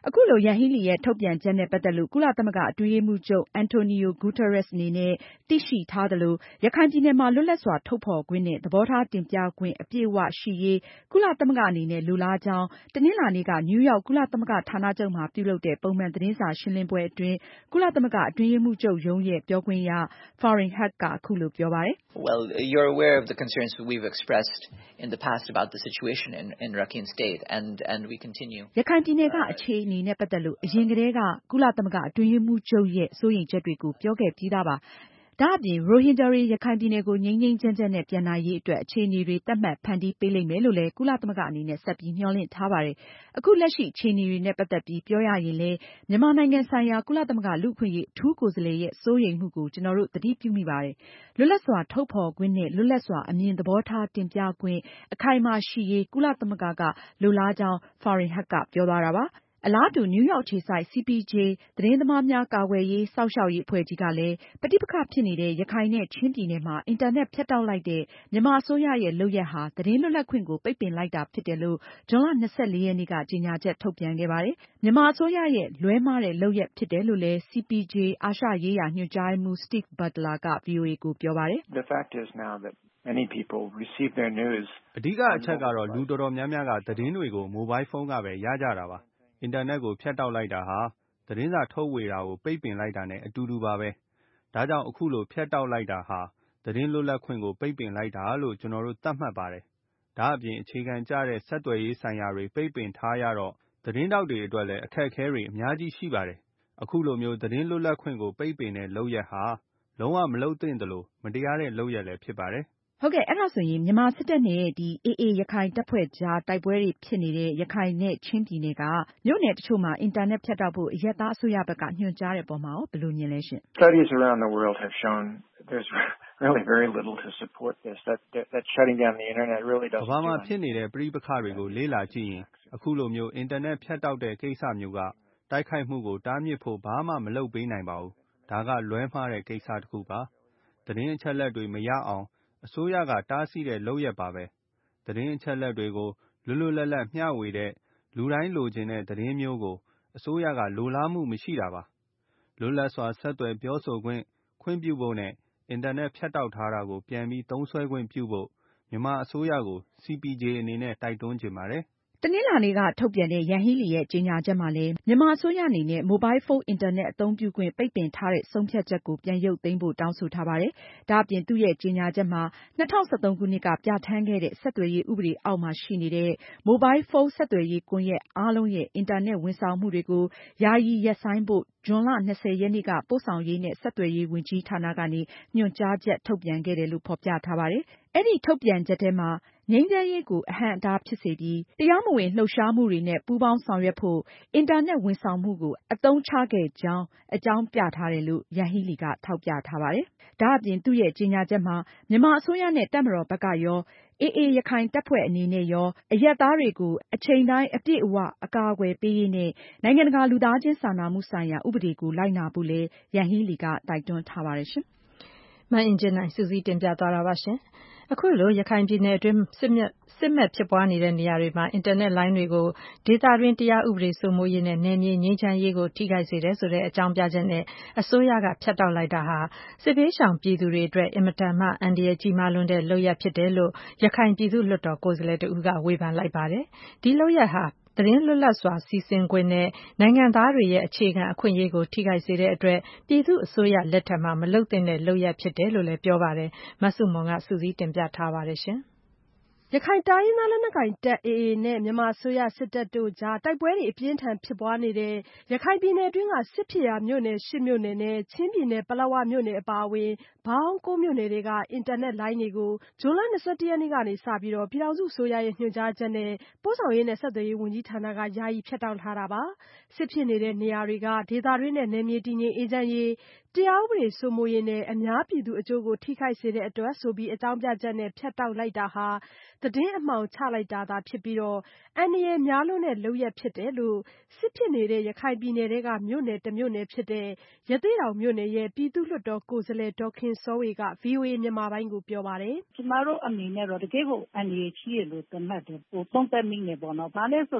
အခုလိုယန်ဟီလီရဲ့ထုတ်ပြန်ချက်နဲ့ပတ်သက်လို့ကုလသမဂ္ဂအတွင်းရေးမှူးချုပ် Antonio Guterres အနေနဲ့သိရှိထားသလိုရခိုင်ပြည်နယ်မှာလွတ်လပ်စွာထုတ်ဖော်ခွင့်နဲ့သဘောထားတင်ပြခွင့်အပြည့်အဝရှိရေးကုလသမဂ္ဂအနေနဲ့လိုလားကြောင်းတနင်္လာနေ့ကနယူးယောက်ကုလသမဂ္ဂဌာနချုပ်မှာပြုလုပ်တဲ့ပုံမှန်သတင်းစာရှင်းလင်းပွဲအတွင်းကုလသမဂ္ဂအတွင်းရေးမှူးချုပ်ရုံးရဲ့ပြောခွင့်ရ Farhan Haq ကအခုလိုပြောပါတယ်။ Well, you're aware of the concerns we've expressed in the past about the situation in Rakhine State, and we continue. ရခိုင်ပြည်နယ်ကအခြေအနေနဲ့ပတ်သက်လို့အရင်ကတည်းကကုလသမဂ္ဂအတွင်းရေးမှူးချုပ်ရဲ့စိုးရိမ်ချက်တွေကိုပြောခဲ့ပြီးသားပါ။ဒါ့အပြင်ရိုဟင်ဂျာတွေရခိုင်ပြည်နယ်ကိုငြိမ်းငြိမ်းချမ်းချမ်းနဲ့ပြန်နိုင်ရေးအတွက်အခြေအနေတွေသတ်မှတ်ဖန်တီးပေးလိမ့်မယ်လို့လည်းကုလသမဂ္ဂအနေနဲ့ဆက်ပြီးမျှော်လင့်ထားပါတယ်။အခုလက်ရှိအခြေအနေတွေနဲ့ပတ်သက်ပြီးပြောရရင်လည်းမြန်မာနိုင်ငံဆိုင်ရာကုလသမဂ္ဂလူ့အခွင့်အရေးအထူးကိုယ်စားလှယ်ရဲ့စိုးရိမ်မှုကိုကျနော်တို့သတိပြုမိပါတယ်။လွတ်လပ်စွာထုတ်ဖော်ခွင့်နဲ့လွတ်လပ်စွာအမြင်သဘောထားတင်ပြခွင့်အခိုင်အမာရှိရေးကုလသမဂ္ဂကလိုလားကြောင်း Farhan Haq ကပြောသွားတာပါ။အလားတူနယူးယောက်အခြေစိုက် CPJ သတင်းသမားများကာကွယ်ရေးစောင့်ရှောက်ရေးအဖွဲ့ကြီးကလည်းပဋိပက္ခဖြစ်နေတဲ့ရခိုင်နဲ့ချင်းပြည်နယ်မှာအင်တာနက်ဖြတ်တောက်လိုက်တဲ့မြန်မာအစိုးရရဲ့လုပ်ရပ်ဟာသတင်းလွတ်လပ်ခွင့်ကိုပိတ်ပင်လိုက်တာဖြစ်တယ်လို့ဇွန်လ 24 ရက်နေ့ကကြေညာချက်ထုတ်ပြန်ခဲ့ပါတယ်။မြန်မာအစိုးရရဲ့လွဲမှားတဲ့လုပ်ရပ်ဖြစ်တယ်လို့လည်း CPJ အာရှရေးရာညွှန်ကြားရေးမှူး Steve Butler က VOA ကိုပြောပါတယ်။ The fact is now that many people receive their news အဓိကအချက်ကတော့လူတော်တော်များများကသတင်းတွေကိုမိုဘိုင်းဖုန်းကပဲရကြတာပါအင်တာနက်ကိုဖြတ်တောက်လိုက်တာဟာသတင်းစာထုတ်ဝေတာကိုပိတ်ပင်လိုက်တာနဲ့အတူတူပါပဲ။ဒါကြောင့်အခုလိုဖြတ်တောက်လိုက်တာဟာသတင်းလွတ်လပ်ခွင့်ကိုပိတ်ပင်လိုက်တာလို့ကျွန်တော်တို့သတ်မှတ်ပါတယ်။ဒါအပြင်အခြေခံကျတဲ့ဆက်သွယ်ရေးဆိုင်ရာတွေပိတ်ပင်ထားရတော့သတင်းတောက်တွေအတွက်လည်းအခက်အခဲတွေအများကြီးရှိပါတယ်။အခုလိုမျိုးသတင်းလွတ်လပ်ခွင့်ကိုပိတ်ပင်တဲ့လုပ်ရပ်ဟာလုံးဝမလုပ်သင့်သလိုမတရားတဲ့လုပ်ရပ်လည်းဖြစ်ပါတယ်။ဟုတ်ကဲ့အဲ့ဒါဆိုရင်မြန်မာစစ်တပ်နဲ့AA ရခိုင်တပ်ဖွဲ့ကြားတိုက်ပွဲတွေဖြစ်နေတဲ့ရခိုင်နဲ့ချင်းပြည်နယ်ကမြို့နယ်တချို့မှာအင်တာနက်ဖြတ်တောက်ဖို့အရပ်သားအစိုးရဘက်ကညွှန်ကြားတဲ့ပုံမှာဘယ်လိုမြင်လဲရှင် Studies around the world have shown there's really very little to support this that shutting down the internet really doesn't ဘာမှဖြစ်နေတဲ့ပဋိပက္ခတွေကိုလေ့လာကြည့်ရင်အခုလိုမျိုးအင်တာနက်ဖြတ်တောက်တဲ့ကိစ္စမျိုးကတိုက်ခိုက်မှုကိုတားမြစ်ဖို့ဘာမှမလုပ်ပေးနိုင်ပါဘူး။ဒါကလွဲမှားတဲ့ကိစ္စတစ်ခုပါ။သတင်းအချက်လက်တွေမရအောင်အစိုးရကတားဆီးတဲ့လုပ်ရပ်ပါပဲ။သတင်းအချက်လက်တွေကိုလွတ်လွတ်လပ်လပ်မျှဝေတဲ့လူတိုင်းလိုချင်တဲ့သတင်းမျိုးကိုအစိုးရကလိုလားမှုမရှိတာပါ။လွတ်လပ်စွာဆက်သွယ်ပြောဆိုခွင့်ပြုဖို့နဲ့အင်တာနက်ဖြတ်တောက်ထားတာကိုပြန်ပြီးသုံးစွဲခွင့်ပြုဖို့မြန်မာအစိုးရကို CPJ အနေနဲ့တိုက်တွန်းချင်ပါတယ်။တနင်္လာနေ့ကထုတ်ပြန်တဲ့ယန်ဟီလီရဲ့ကြေညာချက်မှာလည်းမြန်မာအစိုးရအနေနဲ့မိုဘိုင်းဖုန်းအင်တာနက်အသုံးပြုခွင့်ပိတ်ပင်ထားတဲ့ဆုံးဖြတ်ချက်ကိုပြန်ရုပ်သိမ်းဖို့တောင်းဆိုထားပါတယ်။ဒါအပြင်သူ့ရဲ့ကြေညာချက်မှာ2013ခုနှစ်ကပြဋ္ဌာန်းခဲ့တဲ့ဆက်သွယ်ရေးဥပဒေအောက်မှာရှိနေတဲ့မိုဘိုင်းဖုန်းဆက်သွယ်ရေးကွန်ရက်အားလုံးရဲ့အင်တာနက်ဝန်ဆောင်မှုတွေကိုယာယီရပ်ဆိုင်းဖို့ဇွန်လ 20 ရက်နေ့ကပို့ဆောင်ရေးနဲ့ဆက်သွယ်ရေးဝန်ကြီးဌာနကနေညွှန်ကြားချက်ထုတ်ပြန်ခဲ့တယ်လို့ဖော်ပြထားပါတယ်။အဲဒီထုတ်ပြန်ချက်ထဲမှာငြိမ်းချမ်းရေးကိုအဟန့်အတားဖြစ်စေပြီးတရားမဝင်လှုပ်ရှားမှုတွေနဲ့ပူးပေါင်းဆောင်ရွက်ဖို့အင်တာနက်ဝန်ဆောင်မှုကိုအသုံးချခဲ့ကြောင်းအကြောင်းပြထားတယ်လို့ယန်ဟီလီကထောက်ပြထားပါတယ်။ဒါအပြင်သူ့ရဲ့ကြေညာချက်မှာမြန်မာအစိုးရနဲ့တပ်မတော်ဘက်ကရောAA ရခိုင်တပ်ဖွဲ့အနေနဲ့ရောအရပ်သားတွေကိုအချိန်တိုင်းအပြည့်အဝအကာအကွယ်ပေးရေးနဲ့နိုင်ငံတကာလူသားချင်းစာနာမှုဆိုင်ရာဥပဒေကိုလိုက်နာဖို့လည်းယန်ဟီလီကတိုက်တွန်းထားပါတယ်ရှင်။မအင်ကြင်းနိုင်စုစည်းတင်ပြသွားတာပါရှင်။အခုလိုရခိုင်ပြည်နယ်အတွင်းစစ်မက်ဖြစ်ပွားနေတဲ့နေရာတွေမှာအင်တာနက်လိုင်းတွေကိုဒေသတွင်းတရားဥပဒေစိုးမိုးရေးနဲ့နယ်မြေငြိမ်းချမ်းရေးကိုထိခိုက်စေတယ်ဆိုတဲ့အကြောင်းပြချက်နဲ့အစိုးရကဖြတ်တောက်လိုက်တာဟာစစ်ဘေးရှောင်ပြည်သူတွေအတွက်အင်မတန်မှအန္တရာယ်ကြီးမားလွန်းတဲ့လုပ်ရပ်ဖြစ်တယ်လို့ရခိုင်ပြည်သူ့လွှတ်တော်ကိုယ်စားလှယ်တဦးကဝေဖန်လိုက်ပါတယ်။ဒီလုပ်ရပ်ဟာသတင်းလွတ်လပ်စွာစီစဉ်ခွင့်နဲ့နိုင်ငံသားတွေရဲ့အခြေခံအခွင့်အရေးကိုထိခိုက်စေတဲ့အတွက်ပြည်သူ့အစိုးရလက်ထက်မှာမလုပ်သင့်တဲ့လုပ်ရပ်ဖြစ်တယ်လို့လည်းပြောပါတယ်။မဆုမွန်ကစုစည်းတင်ပြထားပါတယ်ရှင်။ရခိုင်တိုင်းရင်းသားလက်နက်ကိုင်တပ် AA နဲ့မြန်မာအစိုးရစစ်တပ်တို့ကြားတိုက်ပွဲတွေအပြင်းထန်ဖြစ်ပွားနေတဲ့ရခိုင်ပြည်နယ်တွင်းကစစ်ဖြစ်ရာမြို့နယ်8မြို့နယ်နဲ့ချင်းပြည်နယ်ပလက်ဝမြို့နယ်အပါအဝင်ဘောင်း9မြို့နယ်တွေကအင်တာနက်လိုင်းတွေကိုဇွန်လ 21 ရက်နေ့ကနေစပြီးပြည်ထောင်စုအစိုးရရဲ့ညွှန်ကြားချက်နဲ့ပို့ဆောင်ရေးနဲ့ဆက်သွယ်ရေးဝန်ကြီးဌာနကယာယီဖြတ်တောက်ထားတာပါ။စစ်ဖြစ်နေတဲ့နေရာတွေကဒေသတွင်းနဲ့နယ်မြေတည်ငြိမ်အေးချမ်းရေးတရားဥပဒေစိုးမိုးရေးနဲ့အများပြည်သူအကျိုးကိုထိခိုက်စေတဲ့အတွက်ဆိုပြီးအကြောင်းပြချက်နဲ့ဖြတ်တောက်လိုက်တာဟာသတင်းအမှောင်ချလိုက်တာသာဖြစ်ပြီးအန္တရာယ်များလွန်းတဲ့လုပ်ရပ်ဖြစ်တယ်လို့စစ်ဖြစ်နေတဲ့ရခိုင်ပြည်နယ်ထဲကမြို့နယ်တစ်မြို့နယ်ဖြစ်တဲ့ရသေ့တောင်မြို့နယ်ရဲ့ပြည်သူ့လွှတ်တော်ကိုယ်စားလှယ်ဒေါ်ခင်စောဝေက VOA မြန်မာပိုင်းကိုပြောပါတယ်။ကျမတို့အနေနဲ့တော့တကယ့်ကိုအန္တရာယ်ကြီးတယ်လို့သုံးသပ်မိတယ်ပေါ့နော်။ဘာလဲဆိုတော့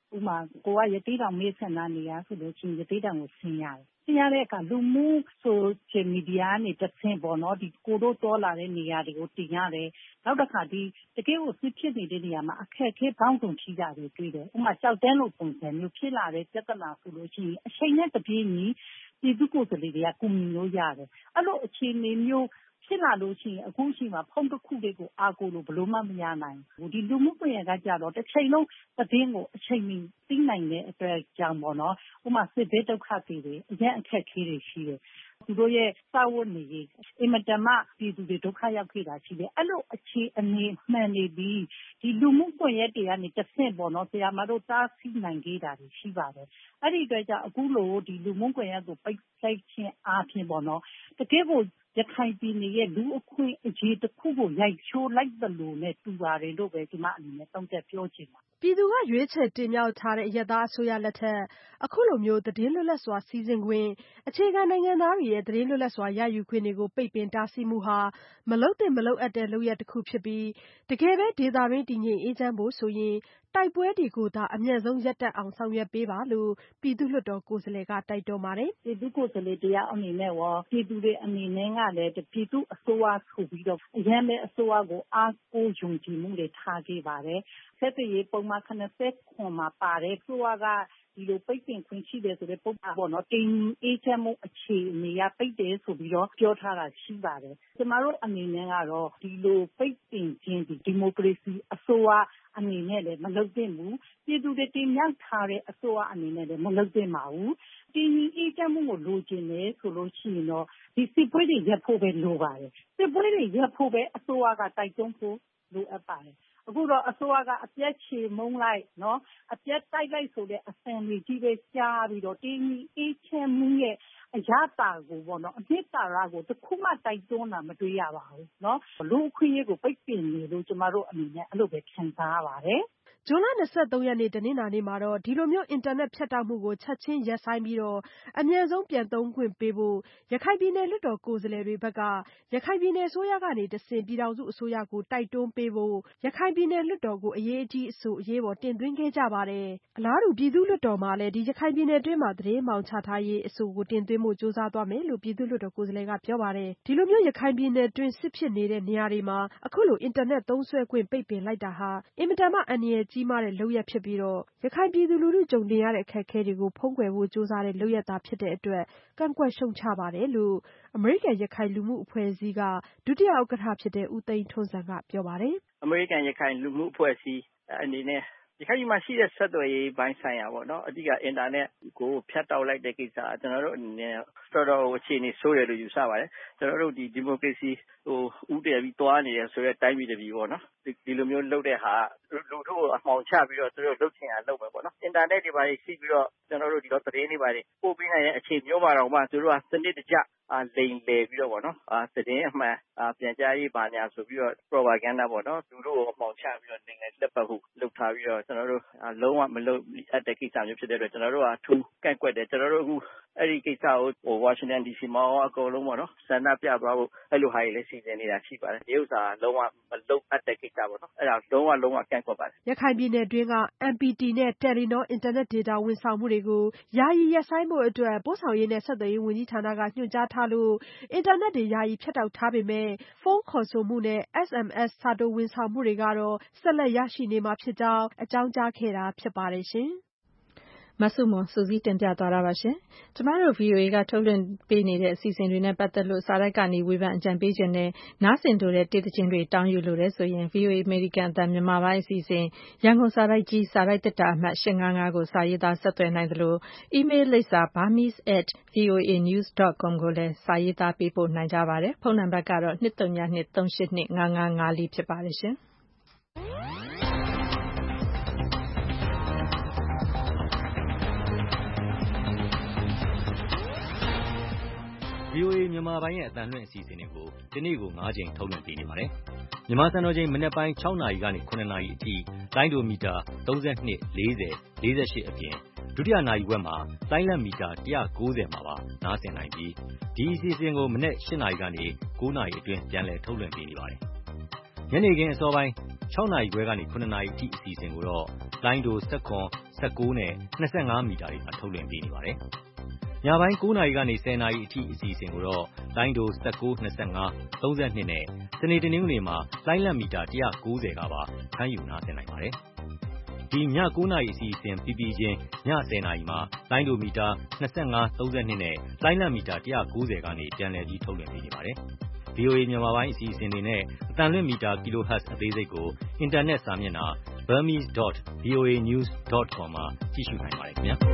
ဥမာကိုကရသေးတောင်မေးဆန္ဒနေရဆိုလို့ချင်းရသေးတောင်ကိုဆင်းရတယ်ဆင်းရတဲ့အခါလူမှုဆိုချင်မီဒီယာနဲ့တစ်ဆင့်ပေါ့နော်ဒီကိုတို့တော်လာတဲ့နေရာတွေကိုတင်ရတယ်နောက်တစ်ခါဒီတကယ်ကိုစစ်ဖြစ်နေတဲ့နေရာမှာအခက်အခဲပေါင်းစုံရှိကြတယ်တွေ့တယ်ဥမာကြောက်တန်းလို့ပုံစံမျိုးဖြစ်လာတဲ့ပြဿနာဆိုလို့ရှိရင်အချိန်နဲ့တပြေးညီဒီသူကိုယ်စားလှယ်တွေကကုမီလို့ရတယ်အဲ့လိုအခြေအနေမျိုးဖြစ်လာလို့ရှိရင်အခုရှိမှဖုန်းတစ်ခုလေးကိုအားကိုးလို့ဘလို့မှမရနိုင်ဘူးဒီလူမှုကွန်ရက်ကကြတော့တစ်ချိန်လုံးသတင်းကိုအချိန်မီသိနိုင်တဲ့အတွက်ကြောင့်ပေါ့နော်ဥမာစစ်ဘေးဒုက္ခတွေအရင်အခက်အခဲတွေရှိတယ်သူတို့ရဲ့စာဝတ်နေရေးအင်မတန်မှပြည်သူတွေဒုက္ခရောက်ခဲ့တာရှိတယ်အဲ့လိုအခြေအနေမှန်နေပြီးဒီလူမှုကွန်ရက်တွေကနေတစ်ဆင့်ပေါ့နော်ဆရာမတို့တားဆီးနိုင်ခဲ့တာရှိပါတယ်အဲ့ဒီအတွက်ကြောင့်အခုလိုဒီလူမှုကွန်ရက်ကိုပိတ်လိုက်ခြင်းအားဖြင့်ပေါ့နော်တကယ်ကိုရခိုင်ပြည်နယ်ရဲ့လူအခွင့်အရေးတစ်ခုကိုရိုက်ချိုးလိုက်သလိုနဲ့တူပါတယ်လို့ပဲဒီမှာအနေနဲ့တုံ့ပြန်ပြောချင်ပါပြည်သူကရွေးချယ်တင်မြှောက်ထားတဲ့အရပ်သားအစိုးရလက်ထက်အခုလိုမျိုးသတင်းလွတ်လပ်စွာစီစဉ်ခွင့်အခြေခံနိုင်ငံသားတွေရဲ့သတင်းလွတ်လပ်စွာရယူခွင့်တွေကိုပိတ်ပင်တားဆီးမှုဟာမလုပ်သင့်မလုပ်အပ်တဲ့လုပ်ရပ်တစ်ခုဖြစ်ပြီးတကယ်ပဲဒေသတွင်းတည်ငြိမ်အေးချမ်းဖို့ဆိုရင်တိုက်ပွဲတွေကိုသာအမြန်ဆုံးရပ်တန့်အောင်ဆောင်ရွက်ပေးပါလို့ပြည်သူ့လွှတ်တော်ကိုယ်စားလှယ်ကတိုက်တွန်းပါတယ်ပြည်သူ့ကိုယ်စားလှယ်တရားအနေနဲ့ရောပြည်သူတွေအနေနဲ့ကလည်းပြည်သူ့အစိုးရဆိုပြီးတော့အရင်ပဲအစိုးရကိုအားကိုးယုံကြည်မှုတွေထားခဲ့ပါတယ်ဆက်သွယ်ရေးပုံမှန်89မှာပါတယ်အစိုးရကဒီလိုပိတ်ပင်ခွင့်ရှိတယ်ဆိုတဲ့ပုံမှန်ပေါ့နော်တင်အေးချမ်းမှုအခြေအနေရပိတ်တယ်ဆိုပြီးတော့ပြောထားတာရှိပါတယ်ကျမတို့အနေနဲ့ကတော့ဒီလိုပိတ်ပင်ခြင်းဒီမိုကရေစီအစိုးရအနေနဲ့လည်းမလုပ်သင့်ဘူးပြည်သူတွေတင်မြှောက်ထားတဲ့အစိုးရအနေနဲ့လည်းမလုပ်သင့်ပါဘူးတင်အေးချမ်းမှုကိုလိုချင်တယ်ဆိုလို့ရှိရင်တော့ဒီစစ်ပွဲတွေရပ်ဖို့ပဲလိုပါတယ်စစ်ပွဲတွေရပ်ဖို့ပဲအစိုးရကတိုက်တွန်းဖို့လိုအပ်ပါတယ်အခုတော့အစိုးရကအပြတ်ချေမုံလိုက်နော်အပြတ်တိုက်လိုက်ဆိုတဲ့အဆန်ကြီးကြီးပဲကြားပြီးတော့တင်းကြီးအေးချမ်းမှုရဲ့အရတာကိုပေါ့နော်အနှစ်သာရကိုတခုမှတိုက်တွန်းတာမတွေ့ရပါဘူးနော်လူအခွင့်အရေးကိုပိတ်ပင်နေလို့ကျမတို့အနေနဲ့အဲ့လိုပဲခံစားရပါတယ်ဇွန်လ23ရက်နေ့တနင်္လာနေ့မှာတော့ဒီလိုမျိုးအင်တာနက်ဖြတ်တောက်မှုကိုချက်ချင်းရပ်ဆိုင်းပြီးတော့အမြန်ဆုံးပြန်သုံးခွင့်ပေးဖို့ရခိုင်ပြည်နယ်လွှတ်တော်ကိုယ်စားလှယ်တွေဘက်ကရခိုင်ပြည်နယ်အစိုးရကနေတဆင့်ပြည်ထောင်စုအစိုးရကိုတိုက်တွန်းပေးဖို့ရခိုင်ပြည်နယ်လွှတ်တော်ကိုအရေးကြီးအဆိုအရေးပေါ်တင်သွင်းခဲ့ကြပါတယ်အလားတူပြည်သူ့လွှတ်တော်မှာလည်းဒီရခိုင်ပြည်နယ်တွင်းမှာသတင်းမှောင်ချထားရေးအဆိုကိုတင်သွင်းဖို့ကြိုးစားသွားမယ်လို့ပြည်သူ့လွှတ်တော်ကိုယ်စားလှယ်ကပြောပါတယ်ဒီလိုမျိုးရခိုင်ပြည်နယ်တွင်းစစ်ဖြစ်နေတဲ့နေရာတွေမှာအခုလိုအင်တာနက်သုံးစွဲခွင့်ပိတ်ပင်လိုက်တာဟာအင်မတန်မှအန္တရာယ်ကြီးမားတဲ့လုပ်ရပ်ဖြစ်ပြီးတော့ရခိုင်ပြည်သူလူထုကြုံနေရတဲ့အခက်အခဲတွေကိုဖုံးကွယ်ဖို့ကြိုးစားတဲ့လုပ်ရပ်သားဖြစ်တဲ့အတွက်ကန့်ကွက်ရှုတ်ချပါတယ်လို့အမေရိကန်ရခိုင်လူမှုအဖွဲ့အစည်းကဒုတိယဥက္ကဋ္ဌဖြစ်တဲ့ဦးသိန်းထွန်းဇံကပြောပါတယ်အမေရိကန်ရခိုင်လူမှုအဖွဲ့အစည်းအနေနဲ့ရခိုင်ပြည်မှာရှိတဲ့ဆက်သွယ်ရေးပိုင်းဆိုင်ရာပေါ့နော်အဓိကအင်တာနက်ကိုဖြတ်တောက်လိုက်တဲ့ကိစ္စကျွန်တော်တို့အနေနဲ့တော်တော်အခြေအနေဆိုးတယ်လို့ယူဆပါတယ်ကျွန်တော်တို့ဒီမိုကရေစီဥတည်ပြီးသွားနေတယ်ဆိုတဲ့တိုင်းပြည်တပြည်ပေါ့နော်ဒီလိုမျိုးလုပ်တဲ့ဟာလူထုကိုအမှောင်ချပြီးတော့သူတို့လုပ်ချင်တာလုပ်မယ်ပေါ့နော်အင်တာနက်တွေပါရှိပြီးတော့ကျွန်တော်တို့ဒီတော့သတင်းတွေပါပို့ပေးနိုင်တဲ့အချိန်မျိုးမှာတော့မှသူတို့ကစနစ်တကျလိမ်လည်ပြီးတော့ပေါ့နော်သတင်းအမှန်ပြန်ကြားရေးပါညာဆိုပြီးတော့ propaganda ပေါ့နော်သူတို့ကိုအမှောင်ချပြီးတော့နိုင်ငံလက်ပတ်ဖို့လုပ်ထားပြီးတော့ကျွန်တော်တို့လုံးဝမလုပ်အပ်တဲ့ကိစ္စမျိုးဖြစ်တဲ့အတွက်ကျွန်တော်တို့ကထူးကန့်ကွက်တယ်ကျွန်တော်တို့အခုအဲ့ဒီကိစ္စကိုဝါရှင်တန် DC မှာအကုန်လုံးပေါ့နော်ဆန္ဒပြသွားဖို့အဲ့လိုဟာတွေလည်းစီစဉ်နေတာရှိပါတယ်ဒီဥစ္စာလုံးဝမလုပ်အပ်တဲ့ကိစ္စပေါ့နော်အဲ့ဒါလုံးဝကန့်ကွက်ပါတယ်ရခိုင်ပြည်နယ်တွင်းက MPT နဲ့ Telenor အင်တာနက်ဒေတာဝန်ဆောင်မှုတွေကိုယာယီရပ်ဆိုင်းဖို့အတွက်ပို့ဆောင်ရေးနဲ့ဆက်သွယ်ရေးဝန်ကြီးဌာနကညွှန်ကြားထားလို့အင်တာနက်တွေယာယီဖြတ်တောက်ထားပေမဲ့ဖုန်းခေါ်ဆိုမှုနဲ့ SMS စာတိုဝန်ဆောင်မှုတွေကတော့ဆက်လက်ရရှိနေမှာဖြစ်ကြောင်းအကြောင်းကြားခဲ့တာဖြစ်ပါတယ်ရှင်မဆုမွန်စုစည်းတင်ပြသွားတာပါရှင်။ကျမတို့ VOA ကထုတ်လွှင့်ပေးနေတဲ့အစီအစဉ်တွေနဲ့ပတ်သက်လို့စာတိုက်ကနေဝေဖန်အကြံပေးခြင်းနဲ့နားဆင်တိုတဲ့တေးသချင်းတွေတောင်းယူလို့ဆိုရင် VOA American အသံမြန်မာပိုင်းအစီအစဉ်ရန်ကုန်စာတိုက်ကြီးစာတိုက်တက်တာအမှတ်855ကိုစာရေးသားဆက်သွယ်နိုင်သလို email လိပ်စာ burmese@voanews.com ကိုလည်းစာရေးသားပေးပို့နိုင်ကြပါတယ်။ဖုန်းနံပါတ်ကတော့2323825554ဖြစ်ပါတယ်ရှင်။ VOA မြန်မာပိုင်းရဲ့အသံလွှင့်အစီအစဉ်တွေကိုဒီနေ့ကို9ချိန်ထုတ်လွှင့်ပေးနေပါတယ်။မြန်မာစံတော်ချိန်မနက်ပိုင်း6နာရီကနေ9နာရီအထိလိုင်းဒိုမီတာ32 40 48အပြင်ဒုတိယနာရီဝက်မှာလိုင်းလတ်မီတာ190မှာပါနားဆင်နိုင်ပြီးဒီအစီအစဉ်ကိုမနက်8နာရီကနေ9နာရီအတွင်းပြန်လည်ထုတ်လွှင့်ပေးနေပါတယ်။ညနေခင်းအစောပိုင်း6နာရီခွဲကနေ9နာရီအထိအစီအစဉ်ကိုတော့လိုင်းဒို17 19နဲ့25မီတာတွေမှာထုတ်လွှင့်ပေးနေပါတယ်။ညပိုင်း9နာရီကနေ10နာရီအထိအစီအစဉ်ကိုတော့လိုင်းဒို19 25 32နဲ့စနေတနင်္ဂနွေမှာလိုင်းလံမီတာ190ကပါဖမ်းယူနားဆင်နိုင်ပါတယ်။ဒီည9နာရီအစီအစဉ်ပြီးပြီးချင်းည10နာရီမှာလိုင်းဒိုမီတာ25 32နဲ့လိုင်းလံမီတာ190ကနေပြန်လည်ပြီးထုတ်လွှင့်ပေးနေပါတယ်။ VOA မြန်မာပိုင်းအစီအစဉ်တွေနဲ့အသံလွှင့်မီတာ kHz အသေးစိတ်ကိုအင်တာနက်စာမျက်နှာ burmese.voanews.com မှာကြည့်ရှုနိုင်ပါတယ်ခင်ဗျာ။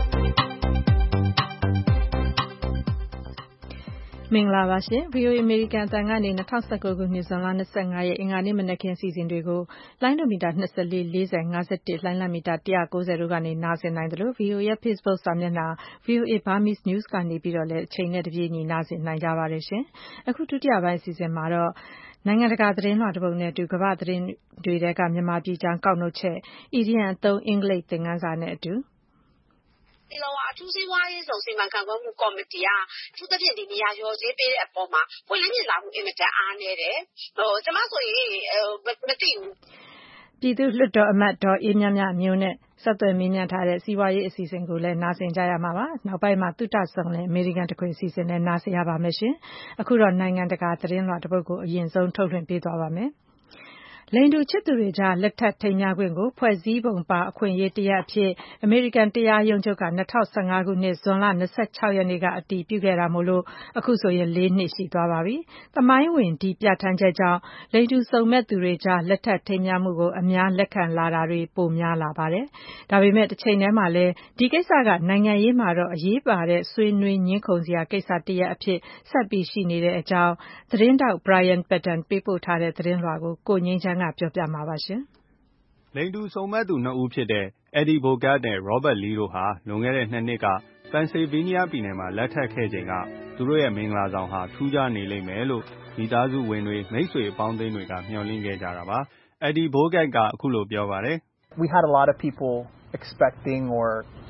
မင်္ဂလာပါရှင် VOA အမေရိကန်အသံကနေ2019ခုနှစ်ဇွန်လ25ရက်အင်္ဂါနေ့မနက်ခင်းစီစဉ်တွေကိုလိုင်းဒိုမီတာ24 40 51လိုင်းလံမီတာ190တို့ကနေနားဆင်နိုင်တယ်လို့ VOA ရဲ့ Facebook စာမျက်နှာ VOA Burmese News ကနေပြီးတော့လည်းအချိန်နဲ့တပြေးညီနားဆင်နိုင်ကြပါတယ်ရှင်။အခုဒုတိယပိုင်းအစီအစဉ်မှာတော့နိုင်ငံတကာသတင်းလွှာတစ်ပုဒ်နဲ့အတူကမ္ဘာသတင်းတွေထဲကမြန်မာပြည်ကြောင်းကောက်နှုတ်ချက် EDN အသုံးအင်္ဂလိပ်သင်ခန်းစာနဲ့အတူဒီလိုအထူးစီးပွားရေးဆောင်စီမံခန့်ခွဲမှုကော်မတီကသူသဖြင့်ဒီနေရာရောရေးပေးတဲ့အပေါ်မှာပွင့်လင်းမြင်သာမှုအင်မတန်အားနည်းတယ်။ကျွန်မဆိုရင်မသိဘူး။ပြည်သူ့လွှတ်တော်အမတ်ဒေါ်အေးမြမြမျိုးနဲ့ဆက်သွယ်မေးမြန်းထားတဲ့စီးပွားရေးအစီအစဉ်ကိုလည်းနားဆင်ကြရမှာပါ။နောက်ပိုင်းမှာသုတဆုံလည်းအမေရိကန်တခွေအစီအစဉ်နဲ့နားဆင်ရပါမယ်ရှင်။အခုတော့နိုင်ငံတကာသတင်းလွှာတစ်ပုဒ်ကိုအရင်ဆုံးထုတ်လွှင့်ပေးသွားပါမယ်။လိင်တူချစ်သူတွေကြားလက်ထပ်ထိမ်းမြားခွင့်ကိုဖွဲ့စည်းပုံပါအခွင့်အရေးတစ်ရပ်အဖြစ်အမေရိကန်တရားရုံးချုပ်က2015ခုနှစ်ဇွန်လ26ရက်နေ့ကအတည်ပြုခဲ့တာမို့လို့အခုဆိုရင်4နှစ်ရှိသွားပါပြီ။သမိုင်းဝင်ဒီပြဋ္ဌာန်းချက်ကြောင့်လိင်တူစုံမက်သူတွေကြားလက်ထပ်ထိမ်းမြားမှုကိုအများလက်ခံလာတာတွေပိုများလာပါတယ်။ဒါပေမဲ့တစ်ချိန်တည်းမှာလည်းဒီကိစ္စကနိုင်ငံရေးမှာတော့အရေးပါတဲ့ဆွေးနွေးညှင်းခုန်စရာကိစ္စတစ်ရပ်အဖြစ်ဆက်ပြီးရှိနေတဲ့အကြောင်းသတင်းတောက် Brian Patton ပေးပို့ထားတဲ့သတင်းလွှာကိုငြိမ်းချမ်းပြောပြမှာပါရှင်။လိင်တူစုံမက်သူ2ဦးဖြစ်တဲ့ Eddie Bogard နဲ့ Robert Lee တို့ဟာလွန်ခဲ့တဲ့2နှစ်က Pennsylvania ပြည်နယ်မှာလက်ထပ်ခဲ့ချိန်ကသူတို့ရဲ့မင်္ဂလာဆောင်ဟာထူးခြားနေလိမ့်မယ်လို့မိသားစုဝင်တွေမိတ်ဆွေအပေါင်းအသင်းတွေကမျှော်လင့်ခဲ့ကြတာပါ။ Eddie Bogard ကအခုလိုပြောပါတယ်။ We had a lot of people expecting or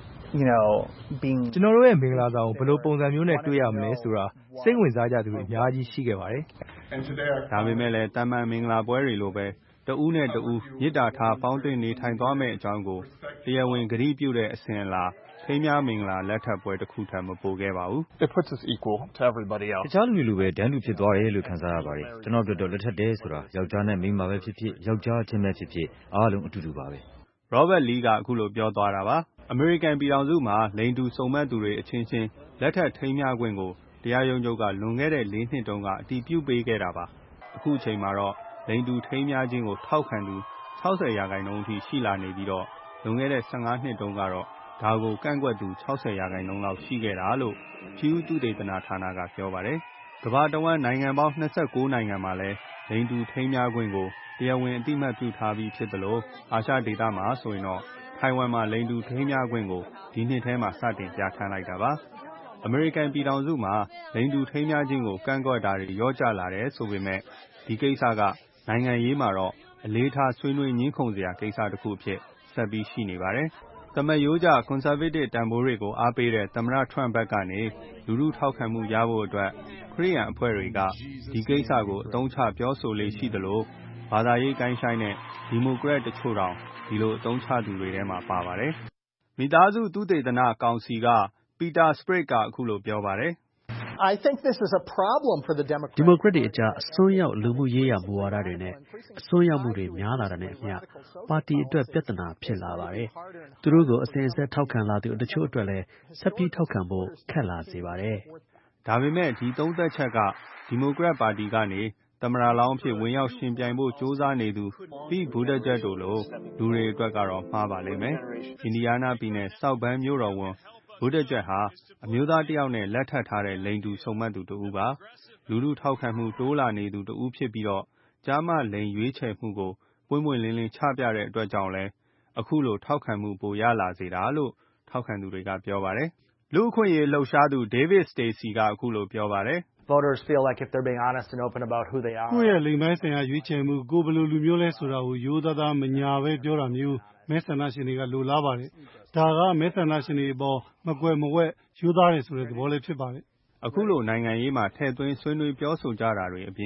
being ကျွန်တော်တို့ရဲ့မင်္ဂလာဆောင်ကိုဘယ်လိုပုံစံမျိုးနဲ့တွေ့ရမလဲဆိုတာစိတ်ဝင်စားကြသူတွေအများကြီးရှိခဲ့ပါတယ်။ဒါပေမဲ့လည်းတမန်မင်္ဂလာပွဲတွေလိုပဲတဦးနဲ့တဦးမေတ္တာထားပေါင်းသင်းနေထိုင်သွားမယ့်အကြောင်းကိုတရားဝင်ဂရုပြုတဲ့အစဉ်အလာထိမ်းမြားမင်္ဂလာလက်ထပ်ပွဲတစ်ခုထပ်မပိုခဲ့ပါဘူး။ It puts us equal to everybody else. တခြားလူတွေလိုပဲတန်းတူဖြစ်သွားတယ်လို့ခံစားရပါတယ်။ကျွန်တော်တို့တော့လက်ထပ်တယ်ဆိုတာယောက်ျားနဲ့မိန်းမပဲဖြစ်ဖြစ်ယောက်ျားချင်းပဲဖြစ်ဖြစ်အားလုံးအတူတူပါပဲ။ Robert Lee ကအခုလိုပြောသွားတာပါ။ အမေရိကန်ပြည်ထောင်စုမှာလိင်တူစုံမက်သူတွေအချင်းချင်းလက်ထပ်ထိမ်းမြားခွင့်ကိုတရားရုံးချုပ်ကလွန်ခဲ့တဲ့4နှစ်တုန်းကအတည်ပြုပေးခဲ့တာပါ။အခုချိန်မှာတော့လိင်တူထိမ်းမြားခြင်းကိုထောက်ခံသူ60%အထိရှိလာနေပြီးတော့လွန်ခဲ့တဲ့15နှစ်တုန်းကတော့ဒါကိုကန့်ကွက်သူ60%လောက်ရှိခဲ့တာလို့ Pew သုတေသနဌာနကပြောပါတယ်။ကမ္ဘာတဝန်းနိုင်ငံပေါင်း29နိုင်ငံမှာလည်းလိင်တူထိမ်းမြားခွင့်ကိုတရားဝင်အသိအမှတ်ပြုထားပြီးဖြစ်သလိုအာရှဒေသမှာဆိုရင်တော့ထိုင်ဝမ်မှာလိင်တူထိမ်းမြားခွင့်ကိုဒီနှစ်ထဲမှာစတင်ပြဌာန်းလိုက်တာပါ။အမေရိကန်ပြည်ထောင်စုမှာလိင်တူထိမ်းမြားခြင်းကိုကန့်ကွက်တာတွေလျော့ကျလာတယ်ဆိုပေမဲ့ဒီကိစ္စကနိုင်ငံရေးမှာတော့အလေးထားဆွေးနွေးညှင်းခုန်စရာကိစ္စတစ်ခုအဖြစ်ဆက်ပြီးရှိနေပါတယ်။သမရိုးကျ conservative တန်ဖိုးတွေကိုအားပေးတဲ့သမ္မတ Trump ဘက်ကနေလူထုထောက်ခံမှုရဖို့အတွက်ခရစ်ယာန်အဖွဲ့တွေကဒီကိစ္စကိုအသုံးချပြောဆိုလေ့ရှိသလိုဘာသာရေးကိုင်းဆိုင်တဲ့ဒီမိုကရက်တချို့တောင်ဒီလိုအသုံးချသူတွေထဲမှာပါပါတယ်။မိသားစုသုတေသနကောင်စီက Peter Sprague ကအခုလိုပြောပါတယ်။ I think this is a problem for the Democrats. ဒီမိုကရက်တွေအကြားအစွန်းရောက်လူမှုရေးရာမူဝါဒတွေနဲ့အစွန်းရောက်မှုတွေများလာတာနဲ့အမျှပါတီအတွက်ပြဿနာဖြစ်လာပါတယ်။သူတို့ကိုအစဉ်အဆက်ထောက်ခံလာသူတချို့အတွက်လည်းဆက်ပြီးထောက်ခံဖို့ခက်လာစေပါတယ်။ဒါပေမဲ့ဒီသုံးသက်ချက်ကဒီမိုကရက်ပါတီကနေသမ္မတလောင်းအဖြစ်ဝင်ရောက်ရှင်ပြိုင်ဖို့ကြိုးစားနေသူ Pete Buttigieg တို့လိုလူတွေအတွက်ကတော့မှားပါလိမ့်မယ်။အင်ဒီယားနားပြည်နယ် South Bend မြို့တော်ဝန်Buttigieg ဟာအမျိုးသားတစ်ယောက်နဲ့လက်ထပ်ထားတဲ့လိင်တူစုံမက်သူတစ်ဦးပါ။လူထုထောက်ခံမှုတိုးလာနေသူတစ်ဦးဖြစ်ပြီးတော့ကျားမလိင်ရွေးချယ်မှုကိုပွင့်ပွင့်လင်းလင်းချပြတဲ့အတွက်ကြောင့်လဲအခုလိုထောက်ခံမှုပိုရလာစေတာလို့ထောက်ခံသူတွေကပြောပါတယ်။လူ့အခွင့်အရေးလှုပ်ရှားသူ David Stacey ကအခုလိုပြောပါတယ်။ Voters feel like if they're being honest and open about who they are. ကိုယ့်ရဲ့လိင်ပိုင်းဆိုင်ရာရွေးချယ်မှုကိုဘယ်လိုလူမျိုးလဲဆိုတာကိုရိုးသားသားမညာပဲပြောတာမျိုးမဲဆန္ဒရှင်တွေကလိုလားပါတယ်။ဒါကမဲဆန္ဒရှင်တွေအပေါ်မကွယ်မဝှက်ရိုးသားတယ်ဆိုတဲ့သဘောလည်းဖြစ်ပါတယ်။အခုလိုနိုင်ငံရေးမှာထည့်သွင်းဆွေးနွေးပြောဆိုကြတာတွေအပြင်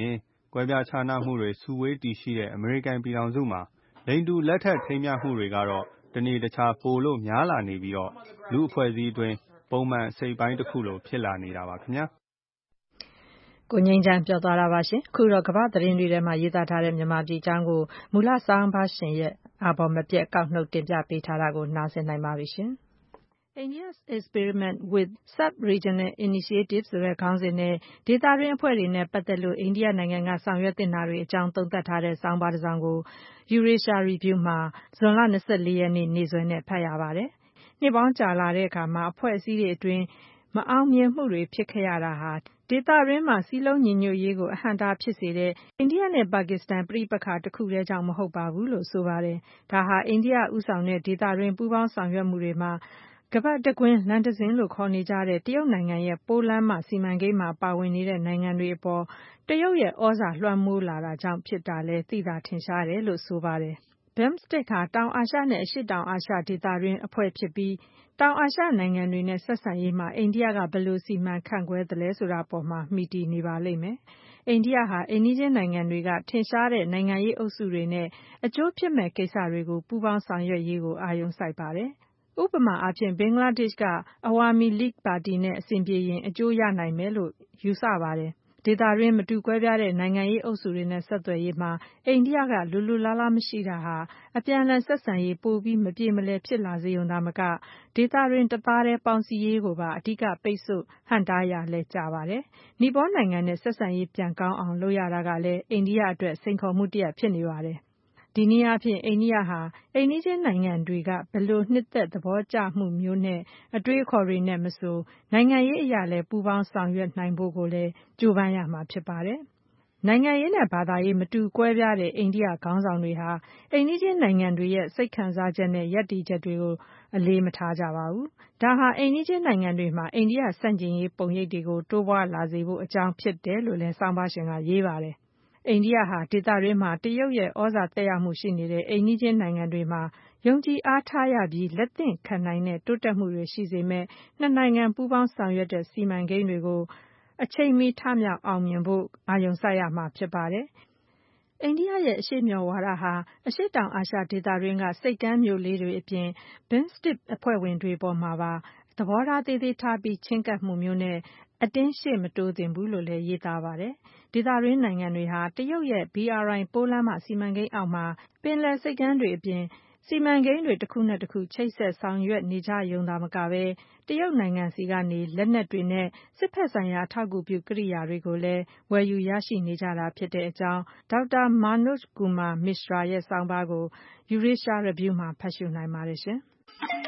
ကွဲပြားခြားနားမှုတွေစုဝေးတည်ရှိတဲ့အမေရိကန်ပြည်ထောင်စုမှာလိင်တူလက်ထပ်ထိမ်းမြှောက်မှုတွေကတော့တနေ့တခြားပိုလို့များလာနေပြီးတော့လူအဖွဲ့အစည်းအတွင်းပုံမှန်အစိတ်ပိုင်းတစ်ခုလိုဖြစ်လာနေတာပါခင်ဗျာကိုငိမ့်ချမ်းပြောသွားတာပါရှင်အခုတော့ကမ္ဘာသတင်းတွေထဲမှာရေးသားထားတဲ့မြန်မာပြည်အကြောင်းကိုမူလစောင်းပါရှင်ရဲ့အာဘော်မပြတ်ကောက်နှုတ်တင်ပြပေးထားတာကိုနားဆင်နိုင်ပါပြီရှင် India's experiment with sub-regional initiatives ဆိုတဲ့ခေါင်းစဉ်နဲ့ဒေသတွင်းအဖွဲ့တွေနဲ့ပတ်သက်လို့အိန္ဒိယနိုင်ငံကဆောင်ရွက်တင်တာတွေအကြောင်းသုံးသပ်ထားတဲ့ဆောင်းပါးတစ်စောင်ကို Eurasia Review မှာဇွန်လ 24 ရက်နေ့နေ့စွဲနဲ့ဖတ်ရပါတယ်။နှစ်ပေါင်းကြာလာတဲ့အခါမှာအဖွဲ့အစည်းတွေအတွင်းမအောင်မြင်မှုတွေဖြစ်ခဲ့ရတာဟာဒေသတွင်းမှာစည်းလုံးညီညွတ်ရေးကိုအဟန့်အတားဖြစ်စေတဲ့အိန္ဒိယနဲ့ပါကစ္စတန်ပဋိပက္ခတစ်ခုတည်းကြောင့်မဟုတ်ပါဘူးလို့ဆိုပါတယ်။ဒါဟာအိန္ဒိယဦးဆောင်တဲ့ဒေသတွင်းပူးပေါင်းဆောင်ရွက်မှုတွေမှာကမ္ဘာတကွင်းလမ်းတစ်စင်းလို့ခေါ်နေကြတဲ့တရုတ်နိုင်ငံရဲ့ပိုးလမ်းမစီမံကိန်းမှာပါဝင်နေတဲ့နိုင်ငံတွေအပေါ်တရုတ်ရဲ့ဩဇာလွှမ်းမိုးလာတာကြောင့်ဖြစ်တာလဲသိသာထင်ရှားတယ်လို့ဆိုပါတယ်။ BIMSTEC ဟာတောင်အာရှနဲ့အရှေ့တောင်အာရှဒေသတွင်းအဖွဲ့ဖြစ်ပြီးတောင်အာရှနိုင်ငံတွေနဲ့ဆက်ဆံရေးမှာအိန္ဒိယကဘယ်လိုစီမံခန့်ခွဲသလဲဆိုတာပေါ်မှာမှီတည်နေပါလိမ့်မယ်။အိန္ဒိယဟာအိမ်နီးချင်းနိုင်ငံတွေကထင်ရှားတဲ့နိုင်ငံရေးအုပ်စုတွေနဲ့အကျိုးဖြစ်မဲ့ကိစ္စတွေကိုပူးပေါင်းဆောင်ရွက်ရေးကိုအာရုံစိုက်ပါတယ်။ဥပမာအားဖြင့်ဘင်္ဂလားဒေ့ရှ်က Awami League ပါတီနဲ့အဆင်ပြေရင်အကျိုးရနိုင်မယ်လို့ယူဆပါတယ်။ဒေသတွင်းမတူကွဲပြားတဲ့နိုင်ငံရေးအုပ်စုတွေနဲ့ဆက်သွယ်ရေးမှာအိန္ဒိယကလိုလိုလားလားမရှိတာဟာအပြန်အလှန်ဆက်ဆံရေးပိုပြီးမပြေမလည်ဖြစ်လာစေုံသာမကဒေသတွင်းတသားတည်းပေါင်းစည်းရေးကိုပါအဓိကပိတ်ဆို့ဟန့်တားရာလဲကျပါတယ်။နီပေါနိုင်ငံနဲ့ဆက်ဆံရေးပြန်ကောင်းအောင်လုပ်ရတာကလည်းအိန္ဒိယအတွက်စိန်ခေါ်မှုတစ်ရပ်ဖြစ်နေပါတယ်။ဒီနည်းအားဖြင့်အိန္ဒိယဟာအိမ်နီးချင်းနိုင်ငံတွေကဘယ်လိုနှစ်သက်သဘောကျမှုမျိုးနဲ့အတွေးအခေါ်တွေနဲ့မဆိုနိုင်ငံရေးအရလည်းပူးပေါင်းဆောင်ရွက်နိုင်ဖို့ကိုလည်းကြိုးပမ်းရမှာဖြစ်ပါတယ်။နိုင်ငံရေးနဲ့ဘာသာရေးမတူကွဲပြားတဲ့အိန္ဒိယခေါင်းဆောင်တွေဟာအိမ်နီးချင်းနိုင်ငံတွေရဲ့စိတ်ခံစားချက်နဲ့ရပ်တည်ချက်တွေကိုအလေးမထားကြပါဘူး။ဒါဟာအိမ်နီးချင်းနိုင်ငံတွေမှာအိန္ဒိယဆန့်ကျင်ရေးပုံရိပ်တွေကိုတိုးပွားလာစေဖို့အကြောင်းဖြစ်တယ်လို့လည်းဆောင်းပါးရှင်ကရေးပါတယ်။အိန္ဒိယဟာဒေသတွင်းမှာတရုတ်ရဲ့ဩဇာသက်ရောက်မှုရှိနေတဲ့အိမ်နီးချင်းနိုင်ငံတွေမှာယုံကြည်အားထားရပြီးလက်သင့်ခံနိုင်တဲ့တိုးတက်မှုတွေရှိစေမယ့်နှစ်နိုင်ငံပူးပေါင်းဆောင်ရွက်တဲ့စီမံကိန်းတွေကိုအချိန်မီထမြောက်အောင်မြင်ဖို့အာရုံစိုက်ရမှာဖြစ်ပါတယ်။အိန္ဒိယရဲ့အရှေ့မျှော်ဝါဒဟာအရှေ့တောင်အာရှဒေသတွင်းကဆိပ်ကမ်းမြို့လေးတွေအပြင် BIMSTEC အဖွဲ့ဝင်တွေပေါ်မှာပါသဘောထားသေးသေးထားပြီးချဉ်းကပ်မှုမျိုးနဲ့အတင်းရှေ့မတိုးသင့်ဘူးလို့လည်းရေးသားပါတယ်။ဒေသတွင်းနိုင်ငံတွေဟာတရုတ်ရဲ့ BRI ပိုးလမ်းမစီမံကိန်းအောက်မှာပင်လယ်ဆိပ်ကမ်းတွေအပြင်စီမံကိန်းတွေတစ်ခုနဲ့တစ်ခုချိတ်ဆက်ဆောင်ရွက်နေကြရုံသာမကပဲတရုတ်နိုင်ငံစီကနေလက်နက်တွေနဲ့စစ်ဖက်ဆိုင်ရာအထောက်အကူပြုကိရိယာတွေကိုလည်းဝယ်ယူရရှိနေကြတာဖြစ်တဲ့အကြောင်းဒေါက်တာManoj Kumar Mishra ရဲ့ဆောင်းပါးကို Eurasia Review မှာဖတ်ရှုနိုင်ပါတယ်ရှင်။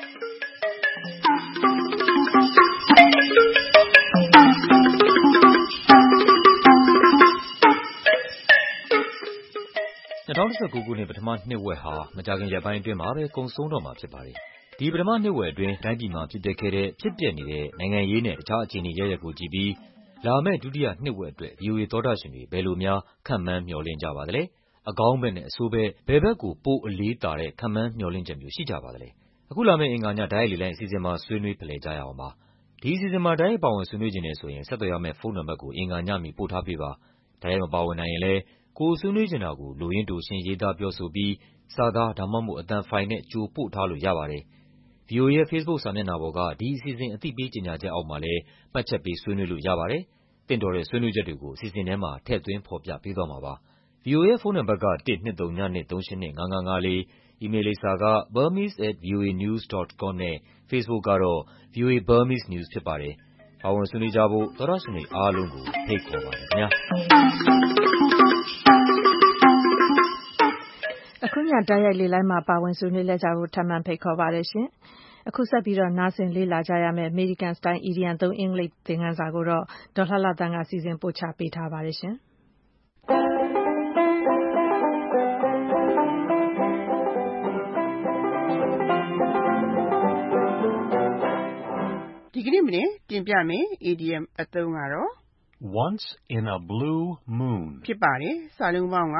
2019 ခုနှစ်ပထမနှစ်ဝက်ဟာမကြာခင်ရက်ပိုင်းအတွင်းမှာပဲကုန်ဆုံးတော့မှာဖြစ်ပါတယ်။ဒီပထမနှစ်ဝက်အတွင်းတိုင်းပြည်မှာဖြစ်ပျက်ခဲ့တဲ့ဖြစ်ပျက်နေတဲ့နိုင်ငံရေးနဲ့တခြားအခြေအနေရပ်ကိုကြည့်ပြီးလာမယ့်ဒုတိယနှစ်ဝက်အတွက် VOA သောတာရှင်တွေဘယ်လိုများခန့်မှန်းမျှော်လင့်ကြပါသလဲ။အကောင်းဘက်နဲ့အဆိုးဘက်ဘယ်ဘက်ကိုပိုအလေးတာတဲ့ခန့်မှန်းမျှော်လင့်ချက်မျိုးရှိကြပါသလဲ။အခုလာမယ့်အင်္ဂါညဓာတ်ရိုက်လေလိုင်းအစီအစဉ်မှာဆွေးနွေးဖလှယ်ကြရအောင်ပါ။ဒီအစီအစဉ်မှာဓာတ်ရိုက်ပါဝင်ဆွေးနွေးချင်တယ်ဆိုရင်ဆက်သွယ်ရမယ့်ဖုန်းနံပါတ်ကိုအင်္ဂါညမီပို့ထားပေးပါ။ဓာတ်ရိုက်မပါဝင်နိုင်ရင်လည်းကိုယ်ဆွေးနွေးချင်တာကိုလိုရင်းတိုရှင်းရေးသားပြောဆိုပြီးစာသားဒါမှမဟုတ်အသံဖိုင်နဲ့ကြိုပို့ထားလို့ရပါတယ်။ VOA ရဲ့ Facebook စာမျက်နှာပေါ်ကဒီအစီအစဉ်အသိပေးကြေညာချက်အောက်မှာလည်းမှတ်ချက်ပေးဆွေးနွေးလို့ရပါတယ်။သင့်တော်တဲ့ဆွေးနွေးချက်တွေကိုအစီအစဉ်ထဲမှာထည့်သွင်းဖော်ပြပေးသွားမှာပါ။ VOA ရဲ့ဖုန်းနံပါတ်က123938554 အီးမေးလ်လိပ်စာက burmese@voanews.com နဲ့ Facebook ကတော့ VOA Burmese News ဖြစ်ပါတယ်။ပါဝင်ဆွေးနွေးကြဖို့သောတရှင်တွေအားလုံးကိုဖိတ်ခေါ်ပါတယ်ခင်ဗျာ။အခုညဓာတ်ရိုက်လေလိုင်းမှာပါဝင်ဆွေးနွေးကြဖို့ထပ်မံဖိတ်ခေါ်ပါတယ်ရှင်။အခုဆက်ပြီးတော့နားဆင်လေ့လာကြရမယ့် American Style Idiom သုံးအင်္ဂလိပ်သင်ခန်းစာကိုတော့ဒေါ်လှလှသန်းကစီစဉ်ပို့ချပေးထားပါတယ်ရှင်။ဒီကနေ့မနေ့တင်ပြမယ် idiom အသုံးကတော့ Once in a blue moon ဖြစ်ပါတယ်။စာလုံးပေါင်းက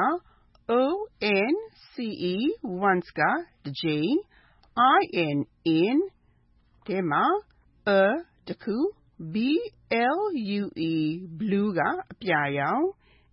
ONCE once ကတစ်ကြိမ် in ထဲမှာ a တစ်ခု blue ကအပြာရောင်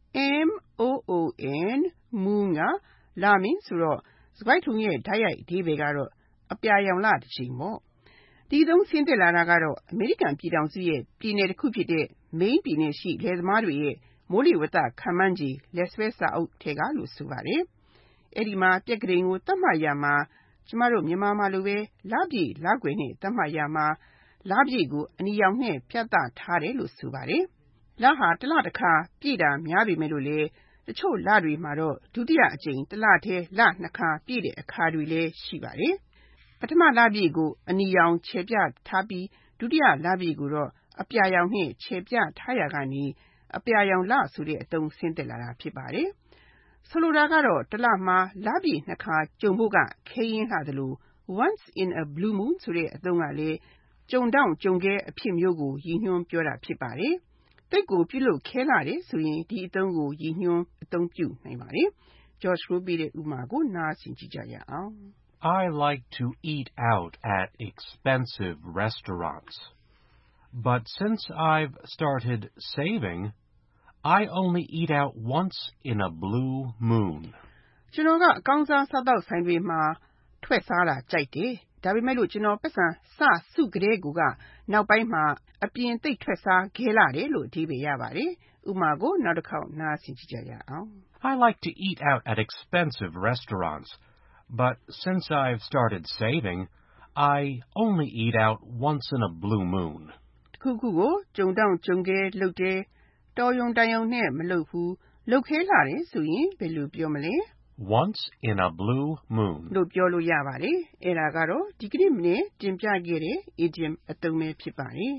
M-O-O-N moon ကလာမင်းဆိုတော့စကားထုံရဲ့ဓာတ်ရိုက်အဓိပ္ပာယ်ကတော့အပြာရောင်လတစ်ချိန်ပေါ့ဒီသုံးဆင်းသက်လာတာကတော့အမေရိကန်ပြည်ထောင်စုရဲ့ပြည်နယ်တစ်ခုဖြစ်တဲ့ Maine ပြည်နယ်ရှိလယ်သမားတွေရဲ့မိုးလေဝသခန့်မှန်းခြေလက်ဆွဲစာအုပ်ထဲကလို့ဆိုပါတယ်အဲ့ဒီမှာပြက်ကလေးကိုသတ်မှတ်ရမှာကျမတို့မြန်မာမှာလိုပဲလပြည့်လကွယ်နဲ့သတ်မှတ်ရမှာလပြည့်ကိုအနီရောင်နဲ့ဖြတ်သထားတယ်လို့ဆိုပါတယ်လဟာတစ်လတစ်ခါပြည့်တာများပေမဲ့လို့လေတချို့လတွေမှာတော့ဒုတိယအကြိမ်တစ်လထဲလနှစ်ခါပြည့်တဲ့အခါတွေလည်းရှိပါတယ်ပထမလပြည့်ကိုအနီရောင်ခြေပြထားပြီးဒုတိယလပြည့်ကိုတော့အပြာရောင်နဲ့ခြေပြထားရကနေအပြာရောင်လဆိုတဲ့အသုံးဆင်းသက်လာတာဖြစ်ပါတယ်ဆိုလိုတာကတော့တစ်လမှာလပြည့်နှစ်ခါကြုံဖို့ကခဲယဉ်းလာတယ်လို့ once in a blue moon ဆိုတဲ့အသုံးကလည်းကြုံတောင့်ကြုံခဲအဖြစ်မျိုးကိုရည်ညွှန်းပြောတာဖြစ်ပါတယ်တိတ်ကိုပြုလုပ်ခဲလာတယ်ဆိုရင်ဒီအသုံးကိုရည်ညွှန်းအသုံးပြုနိုင်ပါတယ် George Ruby ရဲ့ဥပမာကိုနားဆင်ကြည့်ကြရအောင် I like to eat out at expensive restaurants. But since I've started saving, I only eat out once in a blue moon. ကျွန်တော်ကအကောင်းစားစားတော့ဆိုင်တွေမှာထွက်စားတာကြိုက်တယ်ဒါပေမဲ့လို့ကျွန်တော်ပတ်စံစစုကလေးကနောက်ပိုင်းမှာအပြင်သိပ်ထွက်စားခဲလာတယ်လို့အဓိပ္ပာယ်ရပါတယ်ဥပမာကိုနောက်တစ်ခေါက်နားဆင်ကြည့်ကြရအောင် I like to eat out at expensive restaurants, but since I've started saving, I only eat out once in a blue moon. တစ်ခုခုကိုကြုံတောင့်ကြုံခဲလုပ်တယ်တော်ယုံတန်ယုံနဲ့မလုပ်ဘူးလုပ်ခဲလာတယ်ဆိုရင်ဘယ်လိုပြောမလဲ Once in a blue moon. လို့ပြောလို့ရပါတယ်အဲ့ဒါကတော့ဒီကနေ့မနေ့တင်ပြခဲ့တဲ့ idiom အသုံးပဲဖြစ်ပါတယ်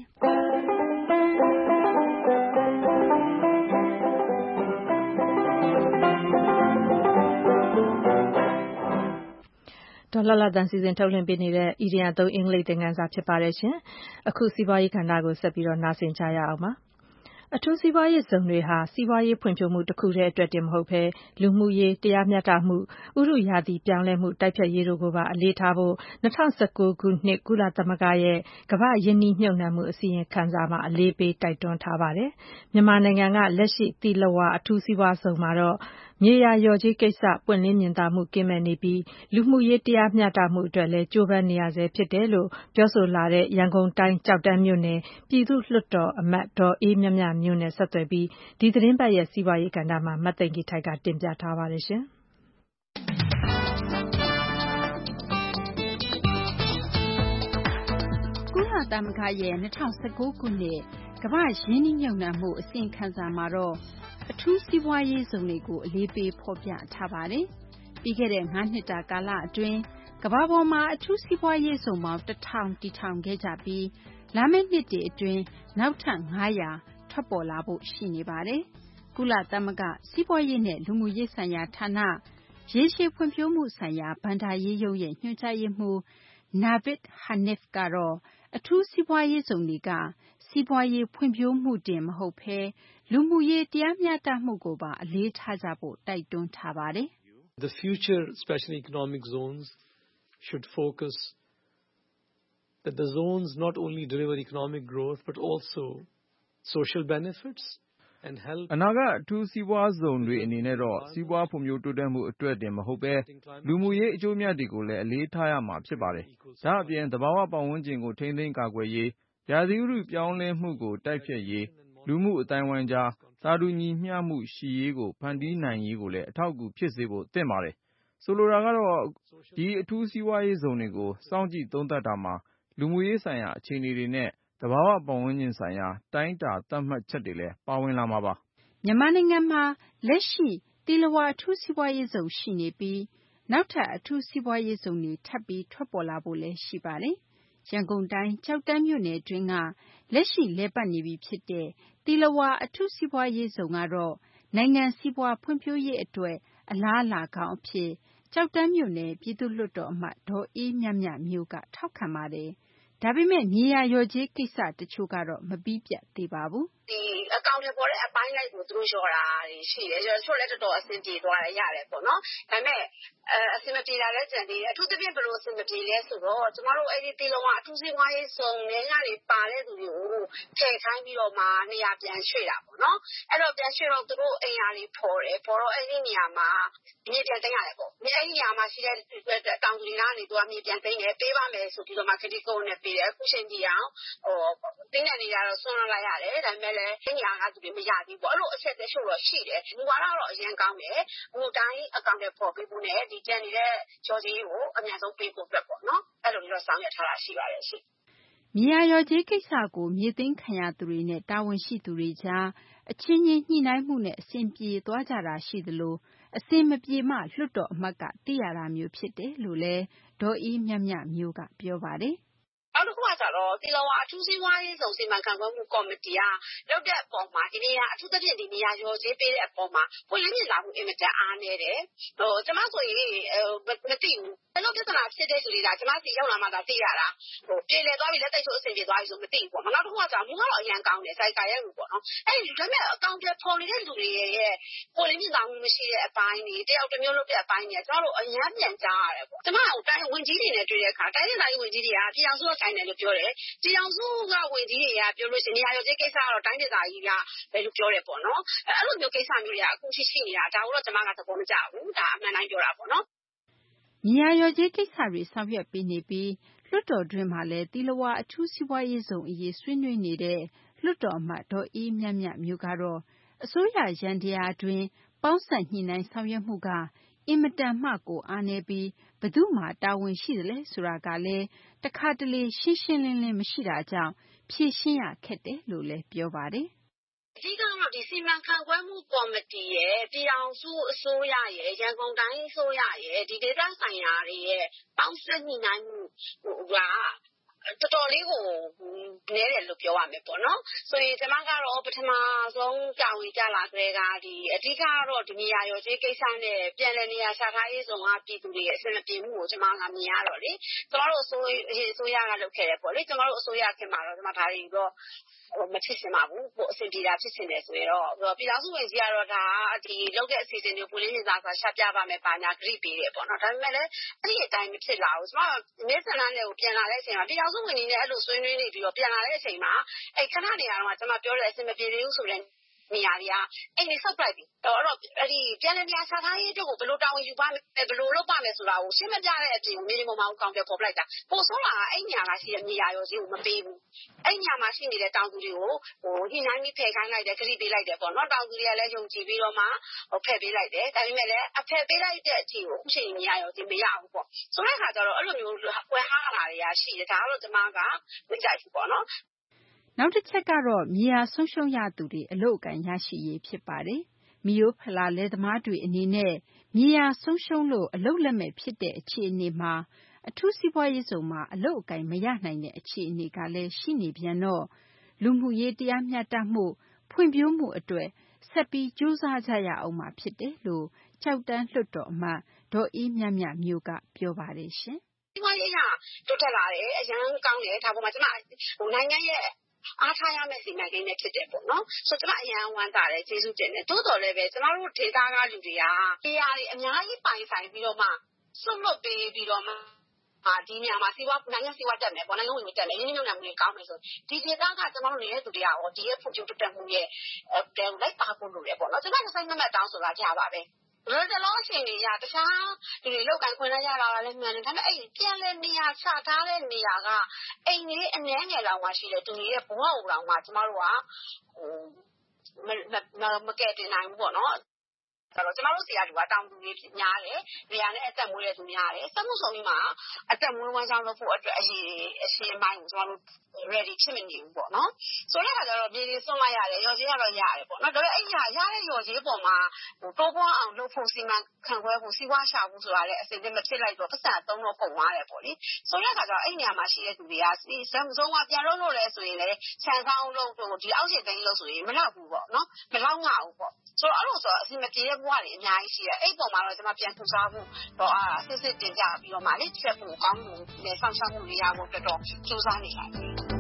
ဒေါ်လာလာတန်စီစဉ်ထုတ်လွှင့်ပေးနေတဲ့ idiom အသုံးအင်္ဂလိပ်သင်ခန်းစာဖြစ်ပါတယ်ရှင်အခုစီးပွားရေးကဏ္ဍကိုဆက်ပြီးတော့နားဆင်ကြရအောင်ပါအထူးစီးပွားရေးဇုံတွေဟာစီးပွားရေးဖွံ့ဖြိုးမှုတစ်ခုတည်းအတွက်တင်မဟုတ်ဘဲလူမှုရေးတရားမျှတမှုဥတုရာသီပြောင်းလဲမှုတိုက်ဖျက်ရေးတို့ကိုပါအလေးထားဖို့2019ခုနှစ်ကုလသမဂ္ဂရဲ့ကမ္ဘာ့ယင်းနှိမ့်မြုပ်နှံမှုအစီရင်ခံစာမှာအလေးပေးတိုက်တွန်းထားပါတယ်မြန်မာနိုင်ငံကလက်ရှိသီလဝါအထူးစီးပွားဇုံမှာတော့မြေယာလျော်ကြေးကိစ္စပွင့်လင်းမြင်သာမှုကင်းမဲ့နေပြီးလူမှုရေးတရားမျှတမှုအတွက်လည်းကြိုးပမ်းနေရဆဲဖြစ်တယ်လို့ပြောဆိုလာတဲ့ရန်ကုန်တိုင်းကျောက်တန်းမြို့နယ်ပြည်သူ့လွှတ်တော်အမတ်ဒေါ်အေးမြမြမျိုးနဲ့ဆက်သွယ်ပြီးဒီသတင်းပတ်ရဲ့စီးပွားရေးကဏ္ဍမှာမသိင်္ဂီထိုက်ကတင်ပြထားပါတယ်ရှင်ကုလသမဂ္ဂရဲ့2019ခုနှစ်ကမ္ဘာ့ယင်းနှိမ့်မြုပ်နှံမှုအစီရင်ခံစာမှာတော့အထူးစီးပွားရေးဇုံတွေကိုအလေးပေးဖော်ပြထားပါတယ်။ပြီးခဲ့တဲ့9နှစ်တာကာလအတွင်းကမ္ဘာပေါ်မှာအထူးစီးပွားရေးဇုံပေါင်း1000တည်ထောင်ခဲ့ကြပြီးလာမယ့်နှစ်တွေအတွင်းနောက်ထပ်900ထွက်ပေါ်လာဖို့ရှိနေပါတယ်။ကုလသမဂ္ဂစီးပွားရေးနဲ့လူမှုရေးဆိုင်ရာဌာနရေရှည်ဖွံ့ဖြိုးမှုဆိုင်ရာဘဏ္ဍာရေးရုံးရဲ့ညွှန်ကြားရေးမှူး Navid Hanif ကတော့အထူးစီးပွားရေးဇုံတွေကစီးပွားရေးဖွံ့ဖြိုးမှုတင်မဟုတ်ဘဲလူမှုရေးတရားမျှတမှုကိုပါအလေးထားကြဖို့တိုက်တွန်းထားပါတယ်။ The future special economic zones should focus that the zones not only deliver economic growth but also social benefits and help အနာဂတ်အထူးစီးပွားဇုံတွေအနေနဲ့တော့စီးပွားဖွံ့ဖြိုးတိုးတက်မှုအတွက်တင်မဟုတ်ဘဲလူမှုရေးအကျိုးမြတ်တွေကိုလည်းအလေးထားရမှာဖြစ်ပါတယ်။ဒါ့အပြင်သဘာဝပတ်ဝန်းကျင်ကိုထိန်းသိမ်းကာကွယ်ရေးရာသီဥတုပြောင်းလဲမှုကိုတိုက်ဖျက်ရေးလူမှုအတိုင်းဝိုင်းကြားသာတူညီမျှမှုရှိရေးကိုဖန်တီးနိုင်ရေးကိုလည်းအထောက်အကူဖြစ်စေဖို့သင့်ပါတယ်။ဆိုလိုတာကတော့ဒီအထူးစီးပွားရေးဇုံတွေကိုစောင့်ကြည့်သုံးသပ်တာမှာလူမှုရေးဆိုင်ရာအခြေအနေတွေနဲ့သဘာဝပတ်ဝန်းကျင်ဆိုင်ရာတိုင်းတာသတ်မှတ်ချက်တွေလည်းပါဝင်လာမှာပါမြန်မာနိုင်ငံမှာလက်ရှိသီလဝါအထူးစီးပွားရေးဇုံရှိနေပြီးနောက်ထပ်အထူးစီးပွားရေးဇုံတွေထပ်ပြီးထွက်ပေါ်လာဖို့လည်းရှိပါတယ်။ရန်ကုန်တိုင်းကျောက်တန်းမြို့နယ်အတွင်းကလက်ရှိလည်ပတ်နေပြီဖြစ်တဲ့သီလဝါအထူးစီးပွားရေးဇုံကတော့နိုင်ငံစီးပွားဖွံ့ဖြိုးရေးအတွက်အလားအလာကောင်းအဖြစ်ကျောက်တန်းမြို့နယ်ပြည်သူ့လွှတ်တော်အမတ်ဒေါ်အေးမြမြမျိုးကထောက်ခံပါတယ်။ဒါပေမဲ့မြေယာလျော်ကြေးကိစ္စတချို့ကတော့မပြီးပြတ်သေးပါဘူး။အကောင့်ထဲပေါ်တဲ့အပိုင်းလိုက်ကိုသူတို့လျှော်တာရှိတယ်။တချို့လည်းတော်တော်အဆင်ပြေသွားတယ်ရတယ်ပေါ့နော်။ဒါပေမဲ့အဆင်မပြေတာလည်းကျန်သေးတယ်။အထူးသဖြင့်ဘယ်လိုအဆင်မပြေလဲဆိုတော့ကျမတို့အဲ့ဒီပြည်လုံးကအထူးစီးပွားရေးဇုံထဲကနေပါတဲ့သူတွေကိုထည့်ခိုင်းပြီးတော့မှနေရာပြန်ရွှေ့တာပေါ့နော်။အဲ့တော့ပြန်ရွှေ့တော့သူတို့အိမ်ယာလေးဖော်တယ်။ဖော်တော့အဲ့ဒီနေရာမှာမြေပြန်သိမ်းရတယ်ပေါ့။အဲ့ဒီနေရာမှာရှိတဲ့တောင်သူတွေကနေသူကမြေပြန်သိမ်းတယ်ပေးပါမယ်ဆိုပြီးတော့မှခတိကုန်းနဲ့ပေးတယ်။အခုချိန်ကြီးအောင်သိမ်းတဲ့နေရာတော့ဆွန့်လွှတ်လိုက်ရတယ်။ဒါပေမဲ့လည်းအိမ်ယာကသူတွေမရသေးဘူးပေါ့။အဲ့လိုအချက်တချို့တော့ရှိတယ်။မူဝါဒတော့အရင်ကောင်းတယ်။ဟိုတိုင်းအကောင့်တွေပေါ်ပေးဖို့နဲ့ဒီကျန်နေတဲ့ကြော်ကြီးကိုအများဆုံးပေးဖို့အတွက်ပေါ့နော်။အဲ့လိုမျိုးဆောင်ရွက်ထားတာရှိပါတယ်ရှင်။မြေယာလျော်ကြေးကိစ္စကိုမြေသိမ်းခံရသူတွေနဲ့တာဝန်ရှိသူတွေကြားအချင်းချင်းညှိနှိုင်းမှုနဲ့အဆင်ပြေသွားကြတာရှိသလိုအဆင်မပြေမှလွှတ်တော်အမတ်ကသိရတာမျိုးဖြစ်တယ်လို့လည်းဒေါ်အေးမြတ်မြတ်မျိုးကပြောပါတယ်။နောက်တစ်ခုကကျတော့တီလောဝါအထူးစီးပွားရေးဇုံစီမံခန့်ခွဲမှုကော်မတီကလုပ်တဲ့အပေါ်မှာဒီနေရာအထူးသဖြင့်ဒီနေရာရော်ကြေးပေးတဲ့အပေါ်မှာပွင့်လင်းမြင်လာမှုအင်မတန်အားနည်းတယ်။ကျမဆိုရင်မသိဘူး။ဘယ်လိုပြဿနာဖြစ်တဲ့ဆိုလေးဒါကျမစီရောက်လာမှသာသိရတာ။ပြေလည်သွားပြီလက်သိချိုးအဆင်ပြေသွားပြီဆိုမသိဘူးပေါ့။နောက်တစ်ခုကကျတော့မူကတော့အရန်ကောင်းတယ်စိုက်ကာရဲ့လူပေါ့နော်။အဲ့ဒီဒါပေမဲ့အကောင့်တွေပေါ်နေတဲ့လူတွေရဲ့ပွင့်လင်းမြင်လာမှုမရှိတဲ့အပိုင်းတွေတယောက်တစ်မျိုးလုပ်တဲ့အပိုင်းတွေကျမတို့အရန်ပြန်ကြားရတယ်ပေါ့။ကျမတို့တိုင်းဝင်ကြီးတွေနဲ့တွေ့တဲ့အခါတိုင်းဒေသကြီးဝင်ကြီးတွေကပြည်အောင်စုဆိုင်တယ်လို့ပြောတယ်။ပြည်အောင်စုကဝင်ကြီးတွေကပြောလို့ရှိရင်နေရာရော်ကြေးကိစ္စကတော့တိုင်းဒေသကြီးကဘယ်လိုပြောတယ်ပေါ့နော်။အဲ့လိုမျိုးကိစ္စမျိုးတွေကအခုရှိနေတာဒါကိုတော့ကျမကသဘောမကျဘူး။ဒါအမှန်တိုင်းပြောတာပေါ့နော်။မြေယာလျော်ကြေးကိစ္စတွေဆောင်ရွက်ပေးနေပြီးလွှတ်တော်တွင်းမှာလည်းတီလဝါအထူးစီးပွားရေးဇုံအရေးဆွေးနွေးနေတဲ့လွှတ်တော်အမတ်ဒေါ်အေးမြတ်မြတ်မျိုးကတော့အစိုးရရန်တရားတွင်ပေါင်းစပ်ညှိနှိုင်းဆောင်ရွက်မှုကအင်မတန်မှကိုအားနည်းပြီးဘယ်သူမှတာဝန်ရှိသလဲဆိုတာကလည်းတခါတလေရှင်းရှင်းလင်းလင်းမရှိတာကြောင့်ဖြေရှင်းရခက်တယ်လို့လည်းပြောပါတယ်။အဓိကတော့ဒီစီမံခန့်ခွဲမှုကော်မတီရဲ့ပြည်အောင်စုအစိုးရရဲ့ရန်ကုန်တိုင်းအစိုးရရဲ့ဒီဒေသဆိုင်ရာတွေရဲ့ပေါင်းစပ်ညှိနှိုင်းမှုကတော်တော်လေးကိုနည်းတယ်လို့ပြောရမယ်ပေါ့နော်ဆိုရင်ကျွန်မကတော့ပထမဆုံးကြောင်ဝင်ကြလာတဲ့ကဒီအဓိကတော့ဒီနေရာရော်ကြေးကိစ္စနဲ့ပြန်လည်နေရာချထားရေးဆောင်ကပြည်သူတွေရဲ့အဆင်ပြေမှုကိုကျွန်မကမြင်ရတော့လေကျွန်တော်တို့အစိုးရကလုပ်ခဲ့တယ်ပေါ့လေကျွန်တော်တို့အစိုးရခင်မှာတော့ကျွန်မဒါတွေတော့မဖြစ်စင်ပါဘူးအဆင်ပြေတာဖြစ်စင်တယ်ဆိုရင်တော့ပြည်တော်စုဝင်ကြီးကတော့ဒါဒီလုပ်တဲ့အစီအစဉ်တွေကိုပုံလေးမြင်သာစွာရှာပြပါမယ်ပါညာဂရိပေးတယ်ပေါ့နော်ဒါပေမဲ့လည်းအဲ့ဒီအတိုင်းမဖြစ်လာဘူးကျွန်မမဲဆန္ဒနယ်ကိုပြန်လာတဲ့အချိန်မှာပြည်တော်စုဝင်ကြီးနဲ့အဲ့လိုဆွေးနွေးနေပြီးတော့ပြန်လာတဲ့အချိန်မှာအဲ့ခဏနေရာတော့ကျွန်မပြောတဲ့အဆင်မပြေသေးဘူးဆိုတဲ့နေရာတွေကအဲ့ဒီဆော့ပလိုက်ပြီတော့အဲ့ဒီပြန်လည်နေရာချထားရေးအတွက်ကိုဘယ်လိုတာဝန်ယူပါမယ်ဘယ်လိုလုပ်ပါမယ်ဆိုတာကိုရှင်းမပြတဲ့အပြင်မြေပေါ်မှာအကောင့်တွေပေါ်ပလိုက်တာပို့ဆုံးလာအဲ့နေရာကရှိတဲ့နေရာရောကြီးကိုမပေးဘူးအဲ့နေရာမှာရှိနေတဲ့တောင်သူတွေကိုညှိနှိုင်းပြီးဖယ်ခိုင်းလိုက်တယ်ခရီးပေးလိုက်တယ်ပေါ့နော်တောင်သူတွေကလည်းယုံကြည်ပြီးတော့မှဖယ်ပေးလိုက်တယ်ဒါပေမဲ့လည်းအဖယ်ပေးလိုက်တဲ့အချိန်ကိုအချိန်နေရာရောကြီးမရဘူးပေါ့ဆိုတဲ့အခါကျတော့အဲ့လိုမျိုးဝယ်ဟားလာတွေကရှိတယ်ဒါကတော့ကျွန်မကမကြိုက်ဘူးပေါ့နော်နောက်တစ်ချက်ကတော့မြေယာဆုံးရှုံးရသူတွေအလုပ်အကိုင်ရရှိရေးဖြစ်ပါတယ်။မီယိုဖလာလယ်သမားတွေအနေနဲ့မြေယာဆုံးရှုံးလို့အလုပ်လက်မဲ့ဖြစ်တဲ့အခြေအနေမှာအထူးစီးပွားရေးဇုံမှာအလုပ်အကိုင်မရနိုင်တဲ့အခြေအနေကလည်းရှိနေပြန်တော့လူမှုရေးတရားမျှတမှုဖွံ့ဖြိုးမှုအတွက်ဆက်ပြီးကြိုးစားကြရအောင်မှာဖြစ်တယ်လို့ကြောက်တန်းလွှတ်တော်အမတ်ဒေါ်အေးမြတ်မြတ်မျိုးကပြောပါတယ်ရှင်။ဒီမှာရတိုးတက်လာတယ်အရန်ကောင်းတယ်ဒါပေါ်မှာကျွန်မနိုင်ငံရဲ့အားထားရမယ့်စီမံကိန်းနဲ့ဖြစ်တယ်ပေါ့နော်ဆိုတော့ကျွန်မအရန်ဝမ်းသာတယ်ကျေးဇူးတင်တယ်တိုးတော်လည်းပဲကျွန်တော်တို့ဒေသကလူတွေကတရားတွေအများကြီးပိုင်ဆိုင်ပြီးတော့မှစွန့်လွတ်ပေးပြီးတော့မှဒီနေရာမှာစီးပွားနိုင်ငံစီးပွားတက်မယ်ပေါ့နိုင်ငံဝင်တက်မယ်ရင်းနှီးမြှုပ်နှံမှုတွေကောင်းမယ်ဆိုဒီဒေသကကျွန်တော်တို့နေတဲ့သူတွေကရောဒီရဲ့ဖွံ့ဖြိုးတိုးတက်မှုရဲ့လိုက်ပါဖို့လိုတယ်ပေါ့နော်ကျွန်မဆိုင်မမတ်တောင်းဆိုတာကြားပါပဲဘယ်လိုလောအချိန်တွေရတခြားဒီလောက်ကန်ခွင့်ရလာတာလည်းမှန်တယ်ဒါပေမဲ့အဲ့ပြန်လဲနေရာချထားတဲ့နေရာကအိမ်လေးအငယ်ငယ်လောက်မှရှိတယ်သူတွေရဲ့ဘဝကိုတော့မှကျမတို့ကမကဲတင်နိုင်ဘူးပေါ့နော်ဆိုတော့ကျမတို့စီကလူကတောင်သူတွေများတယ်နေရာနဲ့အသက်မွေးတဲ့သူများတယ်စက်မှုဆောင်ကြီးမှာအသက်မွေးဝမ်းကြောင်းလုပ်ဖို့အတွက်အရှင်ပိုင်းကိုကျမတို့ ready ဖြစ်မနေဘူးပေါ့နော်ဆိုတဲ့အခါကျတော့ပြည်တွေဆွန့်လိုက်ရတယ်ရော်ကြီးကတော့ရတယ်ပေါ့နော်ဒါပေမဲ့အဲ့ရတဲ့ရော်ကြီးပေါ်မှာတိုးပွားအောင်လုပ်ဖို့စီမံခန့်ခွဲဖို့စီးပွားရှာဖို့ဆိုတာလည်းအစဉ်မဖြစ်လိုက်တော့ပတ်စံသုံးတော့ပုံသွားတယ်ပေါ့လေဆိုတဲ့အခါကျတော့အဲ့နေရာမှာရှိတဲ့သူတွေကစံဆုံးကပြန်လို့လဲဆိုရင်လည်းခြံကောင်းလုပ်ဖို့ဒီအောက်ခြေသိမ်းလို့ဆိုရင်မလောက်ဘူးပေါ့နော်မလောက်ငါဘူးပေါ့ဆိုတော့အဲ့လိုဆိုတော့အစီအမပြေတဲ့ဘဝတွေအများကြီးရှိတယ်အဲ့ပုံမှာတော့ကျွန်မပြန်ထူစားဖို့တော့စစ်တင်ကြပြီးတော့မှလေချက်ဖို့ကောင်းမှုနဲ့ဆောင်ရှောက်မှုတွေရဖို့တော်တော်စူးစမ်းနေတာ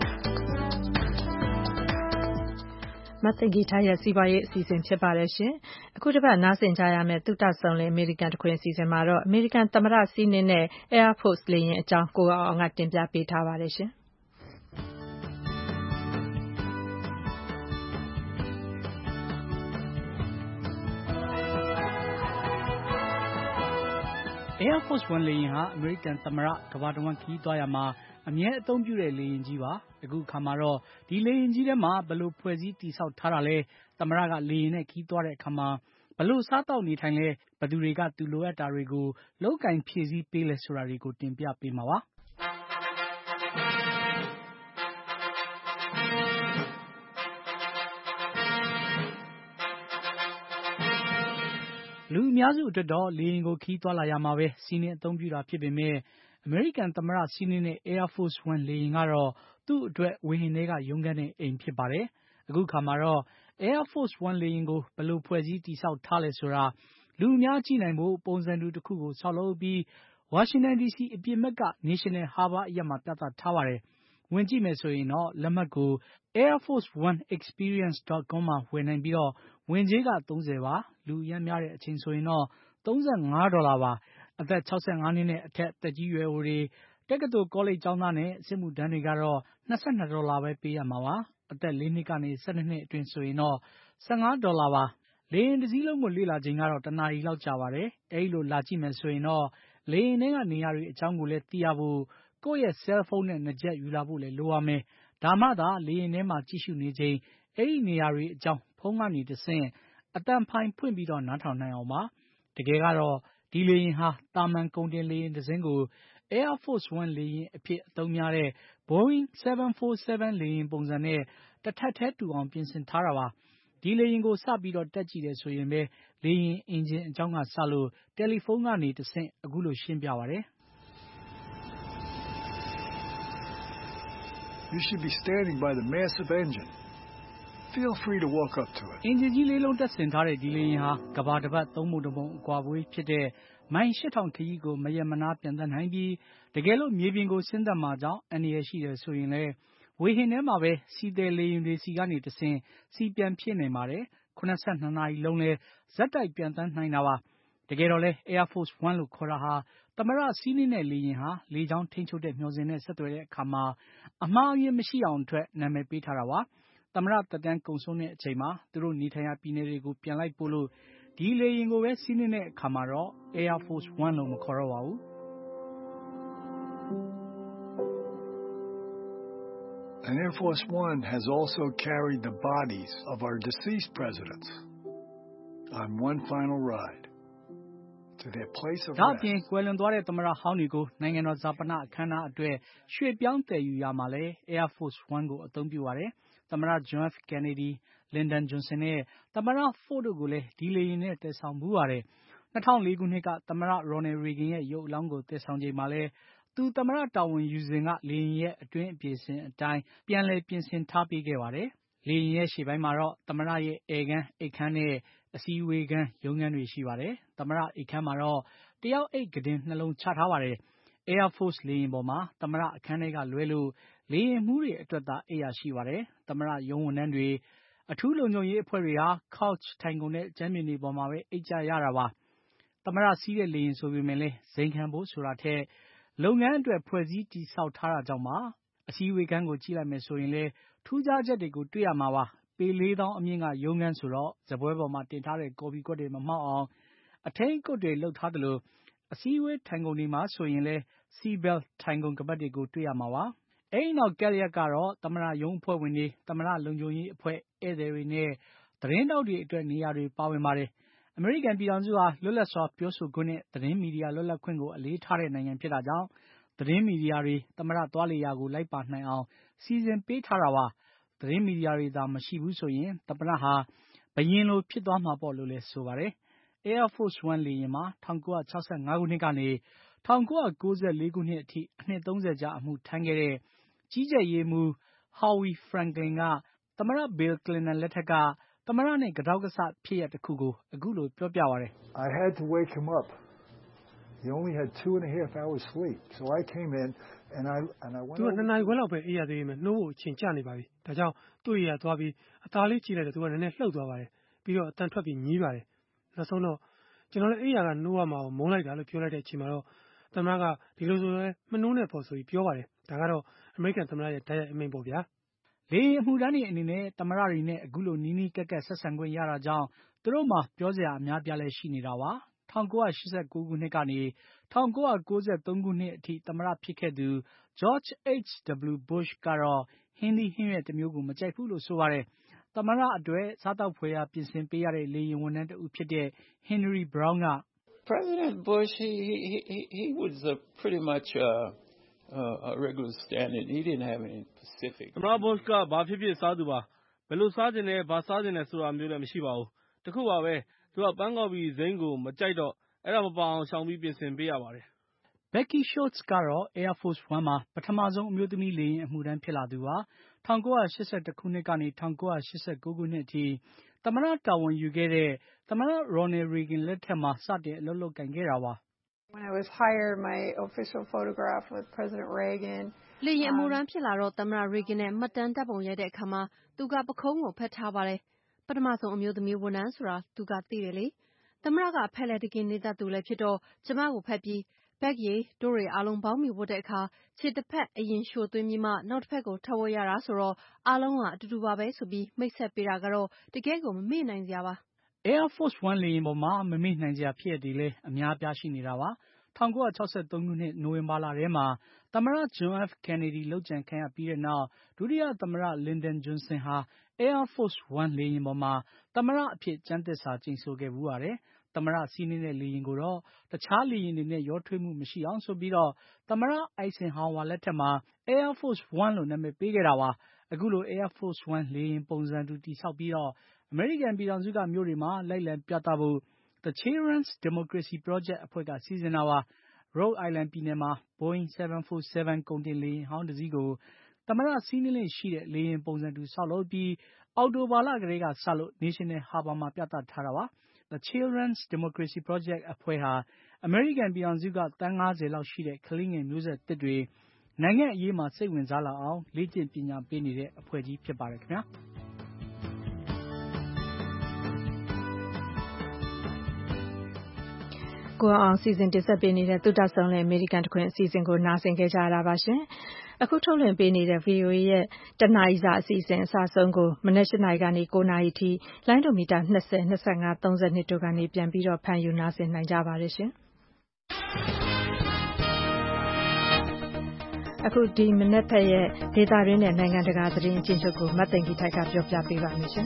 မသိဂီထားရဲ့စီးပွားရေးအစီအစဉ်ဖြစ်ပါတယ်ရှင်။အခုတစ်ပတ်နားဆင်ကြရမယ့်သုတဆောင်လေအမေရိကန်တခွင်အစီအစဉ်မှာတော့အမေရိကန်သမ္မတစီးနင်းတဲ့ Air Force လေယာဉ်အကြောင်းကိုအောင်ကတင်ပြပေးထားပါတယ်ရှင်။ Air Force One လေယာဉ်ဟာအမေရိကန်သမ္မတကမ္ဘာတဝန်းခရီးသွားရမှာအမြဲအသုံးပြုတဲ့လေယာဉ်ကြီးပါ။အခုအခါမှာတော့ဒီလေယာဉ်ကြီးထဲမှာဘယ်လိုဖွဲ့စည်းတည်ဆောက်ထားတာလဲသမ္မတကလေယာဉ်နဲ့ခရီးသွားတဲ့အခါမှာဘယ်လိုစားတောက်နေထိုင်လဲဘယ်သူတွေကသူလိုအပ်တာတွေကိုလုပ်ကင်ဖြည့်ဆည်းပေးလဲဆိုတာတွေကိုတင်ပြပေးမှာပါ။လူအများစုအတွက်တော့လေယာဉ်ကိုခရီးသွားလာရမှာပဲစီးနင်းအသုံးပြုတာဖြစ်ပေမဲ့အမေရိကန်သမ္မတစီးနင်းတဲ့ Air Force One လေယာဉ်ကတော့သူ့အတွက်ဝေဟင်ထဲကရုန်းကန်တဲ့အိမ်ဖြစ်ပါတယ်။အခုခါမှာတော့ Air Force One လေယာဉ်ကိုဘယ်လိုဖွဲ့စည်းတည်ဆောက်ထားလဲဆိုတာလူအများကြည့်နိုင်ဖို့ပုံစံတူတစ်ခုကိုဆောက်လုပ်ပြီးဝါရှင်တန် DC အပြင်ဘက်က National Harbor အရပ်မှာပြသထားပါတယ်။ဝင်ကြည့်မယ်ဆိုရင်တော့လက်မှတ်ကို airforceoneexperience.com မှာဝယ်နိုင်ပြီးတော့ဝင်ကြေးက$30ပါ။လူအများများတဲ့အချိန်ဆိုရင်တော့$35ပါ။အသက်65နှစ်နဲ့အထက်သက်ကြီးရွယ်အိုတွေတက္ကသိုလ်ကောလိပ်ကျောင်းသားနဲ့စစ်မှုထမ်းတွေကတော့$22ပဲပေးရမှာပါ။အသက်4နှစ်ကနေ12နှစ်အတွင်းဆိုရင်တော့$15ပါ။လေယာဉ်တစ်စီးလုံးကိုလေ့လာချိန်ကတော့1နာရီလောက်ကြာပါတယ်။အဲဒီလိုလာကြည့်မယ်ဆိုရင်တော့လေယာဉ်ထဲကနေရာတွေအကြောင်းကိုလည်းသိရဖို့ကိုယ့်ရဲ့ဆဲလ်ဖုန်းနဲ့2ချက်ယူလာဖို့လည်းလိုပါမယ်။ဒါမှသာလေယာဉ်ထဲမှာကြည့်ရှုနေချိန်အဲဒီနေရာတွေအကြောင်းဖုန်းကနေတဆင့်အသံဖိုင်ဖွင့်ပြီးတော့နားထောင်နိုင်အောင်ပါ။တကယ်ကတော့ဒီလေယာဉ်ဟာတာမန်ကုန်တင်လေယာဉ်တစ်စင်းကို Air Force One လေယာဉ်အဖြစ်အသုံးများတဲ့ Boeing 747 လေယာဉ်ပုံစံနဲ့တစ်ထပ်ထဲတူအောင်ပြင်ဆင်ထားတာပါ။ဒီလေယာဉ်ကိုစပြီးတော့တက်ကြည့်တယ်ဆိုရင်ပဲလေယာဉ်အင်ဂျင်အကြောင်းကစလို့တယ်လီဖုန်းကနေတဆင့်အခုလိုရှင်းပြပါတယ်။ You should be standing by the massive engine. Feel free to walk up to it. အင်ဂျင်ကြီးလေးလုံးတက်ဆင်ထားတဲ့ဒီလေယာဉ်ဟာကမ္ဘာတစ်ပတ်သုံးပုံတစ်ပုံအကွာဝေးဖြစ်တဲ့မိုင်8000ခရီးကိုမရက်မနားပြန်သက်နိုင်ပြီးတကယ်လို့မြေပြင်ကိုဆင်းသက်မှာကြောင့်အန္တရာယ်ရှိတယ်ဆိုရင်လည်းဝေဟင်ထဲမှာပဲစီးသည်လေယာဉ်တွေစီကနေတဆင့်စီပြန်ဖြစ်နိုင်ပါတယ်82နာရီလုံးလဲဇက်တိုက်ပြန်တန်းနိုင်တာပါတကယ်တော့လဲ Air Force One လို့ခေါ်တာဟာသမ္မတစီးနှင်းတဲ့လေယာဉ်ဟာလေကြောင်းထိန်းချုပ်တဲ့မျှော်စင်နဲ့ဆက်သွယ်တဲ့အခါမှာအမှားအယွင်းမရှိအောင်အတွက်နာမည်ပေးထားတာပါသမ္မတသက်တမ်းကုန်ဆုံးတဲ့အချိန်မှာသူတို့နေထိုင်ရာပြည်နယ်တွေကိုပြန်လိုက်ပို့လို့ဒီလေယာဉ်ကိုပဲစီးနှင်းတဲ့အခါမှာတော့ Air Force One လို့မခေါ်တော့ပါဘူး And Air Force One has also carried the bodies of our deceased presidents on one final ride to their place of rest. ဒါအပြင်ကွယ်လွန်သွားတဲ့သမ္မတဟောင်းတွေကိုနိုင်ငံတော်ဇာပနအခမ်းအနားအတွက်ရွှေ့ပြောင်းတည်ယူရမှာလဲ Air Force One ကိုအသုံးပြုပါတယ်သမ္မတ John F. Kennedy, Lyndon Johnson နဲ့သမ္မတ Ford တို့ကိုလည်းဒီလေယာဉ်နဲ့တည်ဆောင်ဘူးပါတယ်2004ခုနှစ်ကသမ္မတ Ronald Reagan ရဲ့ရုပ်အလောင်းကိုတည်ဆောင်ချိန်မှာလဲသူသမ္မတတာဝန်ယူစဉ်ကလေယာဉ်ရဲ့အတွင်းအပြေစဉ်အတိုင်းပြန်လည်ပြင်ဆင်ထားပေးခဲ့ပါတယ်လေယာဉ်ရဲ့ရှေ့ပိုင်းမှာတော့သမ္မတရဲ့ဧည့်ခန်းအိပ်ခန်းနဲ့အစည်းအဝေးခန်းရုံးခန်းတွေရှိပါတယ်သမ္မတအိပ်ခန်းမှာတော့တယောက်အိပ်ကုတင်နှလုံးချထားပါတယ်Air Force လေယာဉ်ပေါ်မှာသမ္မတအခန်းထဲကလွဲလို့လေယာဉ်မှူးတွေအတွက်သာအိပ်ရာရှိပါတယ်သမ္မတရုံးဝန်ထမ်းတွေအထူးလုံခြုံရေးအဖွဲ့တွေဟာ couch ထိုင်ခုံနဲ့ကျမ်းပြင်တွေပေါ်မှာပဲအိပ်ကြရတာပါသမ္မတစီးတဲ့လေယာဉ်ဆိုပေမဲ့လည်းဇိမ်ခံဖို့ဆိုတာထက်လုပ်ငန်းအတွက်ဖွဲ့စည်းတည်ဆောက်ထားတာကြောင့်ပါအစည်းအဝေးခန်းကိုကြည့်လိုက်မယ်ဆိုရင်လည်းထူးခြားချက်တွေကိုတွေ့ရမှာပါပေ4000အမြင့်ကရုံးခန်းဆိုတော့ဇပွဲပေါ်မှာတင်ထားတဲ့ကော်ဖီကွက်တွေမမှောက်အောင်အထိန်ကွက်တွေလှုပ်ထားသလိုအစည်းအဝေးထိုင်ခုံတွေမှာဆိုရင်လည်း seatbelt ထိုင်ခုံကပတ်တွေကိုတွေ့ရမှာပါအဲဒီနောက်ကက်လျက်ကတော့သမ္မတရုံးအဖွဲ့ဝင်တွေသမ္မတလုံခြုံရေးအဖွဲ့ဧည့်သည်တွေနဲ့သတင်းတောက်တွေအတွက်နေရာတွေပါဝင်ပါတယ်အမေရိကန်ပြည်ထောင်စုဟာလွတ်လပ်စွာပြောဆိုခွင့်နဲ့သတင်းမီဒီယာလွတ်လပ်ခွင့်ကိုအလေးထားတဲ့နိုင်ငံဖြစ်တာကြောင့်သတင်းမီဒီယာတွေသမ္မတသွားလေရာကိုလိုက်ပါနိုင်အောင်စီစဉ်ပေးထားတာပါသတင်းမီဒီယာတွေသာမရှိဘူးဆိုရင်သမ္မတဟာဘယင်လိုဖြစ်သွားမှာပေါ့လို့လည်းဆိုပါတယ်Air Force One လေယာဉ်မှာ1965ခုနှစ်ကနေ1994ခုနှစ်အထိအနှစ်30ကြာအမှုထမ်းခဲ့တဲ့ကြီးကြပ်ရေးမှူး Howie Franklin ကသမ္မတ Bill Clinton လက်ထက်ကသမသမ္မတနဲ့ကတောက်ကဆဖြစ်ရပ်တစ်ခုကိုအခုလိုပြောပြပါတယ် I had to wake him up. He only had 2.5 hours sleep. So I came in and I went သူက2 နာရီခွဲလောက်ပဲအေးရသေးတယ်နှိုးဖို့အချိန်ကျနေပါပြီဒါကြောင့်သူ့ရသွားပြီးအသားလေးကြည့်လိုက်တော့သူကနည်းနည်းလှုပ်သွားပါတယ်ပြီးတော့အတန်ထွက်ပြီးညည်းပါတယ်နောက်ဆုံးတော့ကျွန်တော်လည်းအေးရကနှိုးရမှာကိုမုန်းလိုက်တာလို့ပြောလိုက်တဲ့အချိန်မှာတော့သမ္မတကဒီလိုဆိုလည်းမနှိုးနဲ့ပေါ့ဆိုပြီးပြောပါတယ်ဒါကတော့အမေရိကန်သမ္မတရဲ့တိုက်ရိုက်အမိန့်ပေါ့ဗျာလေအမှုတန်းတွေအနေနဲ့သမ္မတတွေနဲ့အခုလိုနီးနီးကပ်ကပ်ဆက်ဆံခွင့်ရတာကြောင့်သူတို့မှာပြောစရာအများပြားလဲရှိနေတာပါ1989 ခုနှစ်ကနေ1993 ခုနှစ်အထိသမ္မတဖြစ်ခဲ့သူ George H.W. Bush ကတော့ဟင်းသီးဟင်းရွက်တစ်မျိုးကိုမကြိုက်ဘူးလို့ဆိုပါတယ်သမ္မတအတွက်စားတောက်ဖွယ်ရာပြင်ဆင်ပေးရတဲ့လေယာဉ်ဝန်ထမ်းတဦးဖြစ်တဲ့ Henry Brown က President Bush he was pretty much a regular standard. He didn't have any specific. သမ္မတ Bush ကဘာဖြစ်ဖြစ်စားသူပါဘယ်လိုစားခြင်းနဲ့ဘာစားခြင်းနဲ့ဆိုတာမျိုးလည်းမရှိပါဘူးတခုပါပဲသူကပန်းကော်ပီစိမ်းကိုမကြိုက်တော့အဲ့ဒါမပါအောင်ရှောင်ပြီးပြင်ဆင်ပေးရပါတယ် Becky Schultz ကတော့ Air Force One မှာပထမဆုံးအမျိုးသမီးလေယာဉ်အမှုထမ်းဖြစ်လာသူပါ1981 ခုနှစ်ကနေ1989 ခုနှစ်အထိသမ္မတတာဝန်ယူခဲ့တဲ့သမ္မတ Ronald Reagan လက်ထက်မှာစတင်အလုပ်လုပ်ကိုင်ခဲ့တာပါ When I was hired, my official photograph with President Reagan. လေယာဉ်အမှုထမ်းဖြစ်လာတော့သမ္မတ Reagan နဲ့မှတ်တမ်းတပ်ပုံရိုက်တဲ့အခါမှာသူကပခုံးကိုဖက်ထားပါတယ်ပထမဆုံးအမျိုးသမီးဝန်ထမ်းဆိုတာသူကသိတယ်လေသမ္မတကဖက်လက်တကင်းနေတတ်သူလည်းဖြစ်တော့ကျမကိုဖက်ပြီးဘက်ရီတို့တွေအားလုံးပေါင်းမိဝတ်တဲ့အခါခြေတစ်ဖက်အရင်ရှို့သွင်းပြီးမှနောက်တစ်ဖက်ကိုထပ်ဝတ်ရတာဆိုတော့အားလုံးကအတူတူပါပဲဆိုပြီးမိတ်ဆက်ပေးတာကတော့တကယ်ကိုမမေ့နိုင်စရာပါ Air Force One လေယာဉ်ပေါ်မှာမမေ့နိုင်စရာဖြစ်ရည်လည်းအများပြားရှိနေတာပါ1963 ခုနှစ်နိုဝင်ဘာလထဲမှာသမ္မတ John F. Kennedy လုပ်ကြံခံရပြီးတဲ့နောက်ဒုတိယသမ္မတ Lyndon Johnson ဟာ Air Force One လေယာဉ်ပေါ်မှာသမ္မတအဖြစ်ကျမ်းသစ္စာကျိန်ဆိုခဲ့ဖူးပါတယ်သမ္မတစီးနှင်းတဲ့လေယာဉ်ကိုတော့တခြားလေယာဉ်တွေနဲ့ရောထွေးမှုမရှိအောင်ဆိုပြီးတော့သမ္မတ Eisenhower လက်ထက်မှာ Air Force One လို့နာမည်ပေးခဲ့တာပါအခုလို Air Force One လေယာဉ်ပုံစံတူတည်ဆောက်ပြီးတော့အမေရိကန်ပြည်ထောင်စုကမြို့တွေမှာလိုက်လံပြသဖို့ The Children's Democracy Project အဖွဲ့ကစီစဉ်တာပါ Rhode Island ပြည်နယ်မှာ Boeing 747 ကုန်တင်လေယာဉ်ဟောင်းတစ်စီးကိုသမ္မတစီးနှင်းလေ့ရှိတဲ့လေယာဉ်ပုံစံတူဆောက်လုပ်ပြီးအောက်တိုဘာလကတည်းကစလို့ National Harbor မှာပြသထားတာပါ The Children's Democracy Project အဖွဲ့ဟာအမေရိကန်ပြည်ထောင်စုကသန်း 50 လောက်ရှိတဲ့ကလေးငယ်မျိုးဆက်သစ်တွေနိုင်ငံအရေးမှာစိတ်ဝင်စားလာအောင်လေ့ကျင့်ပညာပေးနေတဲ့အဖွဲ့ကြီးဖြစ်ပါတယ်ခင်ဗျာကိုအောင်စီစဉ်တင်ဆက်ပေးနေတဲ့သုတဆောင်လည်းအမေရိကန်တခွင်အစီအစဉ်ကိုနားဆင်ခဲ့ကြရတာပါရှင်အခုထုတ်လွှင့်ပေးနေတဲ့ VOA ရဲ့တနာရီစာအစီအစဉ်အစဆုံးကိုမနက် 8 နာရီကနေ 9 နာရီထိလိုင်းဒိုမီတာ20 25 32တို့ကနေပြန်ပြီးတော့ဖန်ယူနားဆင်နိုင်ကြပါတယ်ရှင်အခုဒီမနက်ဖက်ရဲ့ဒေတာရင်းနဲ့နိုင်ငံတကာသတင်းအချင်းချုပ်ကိုမတ်သိင်္ဂီထိုက်ကပြောပြပေးပါမယ်ရှင်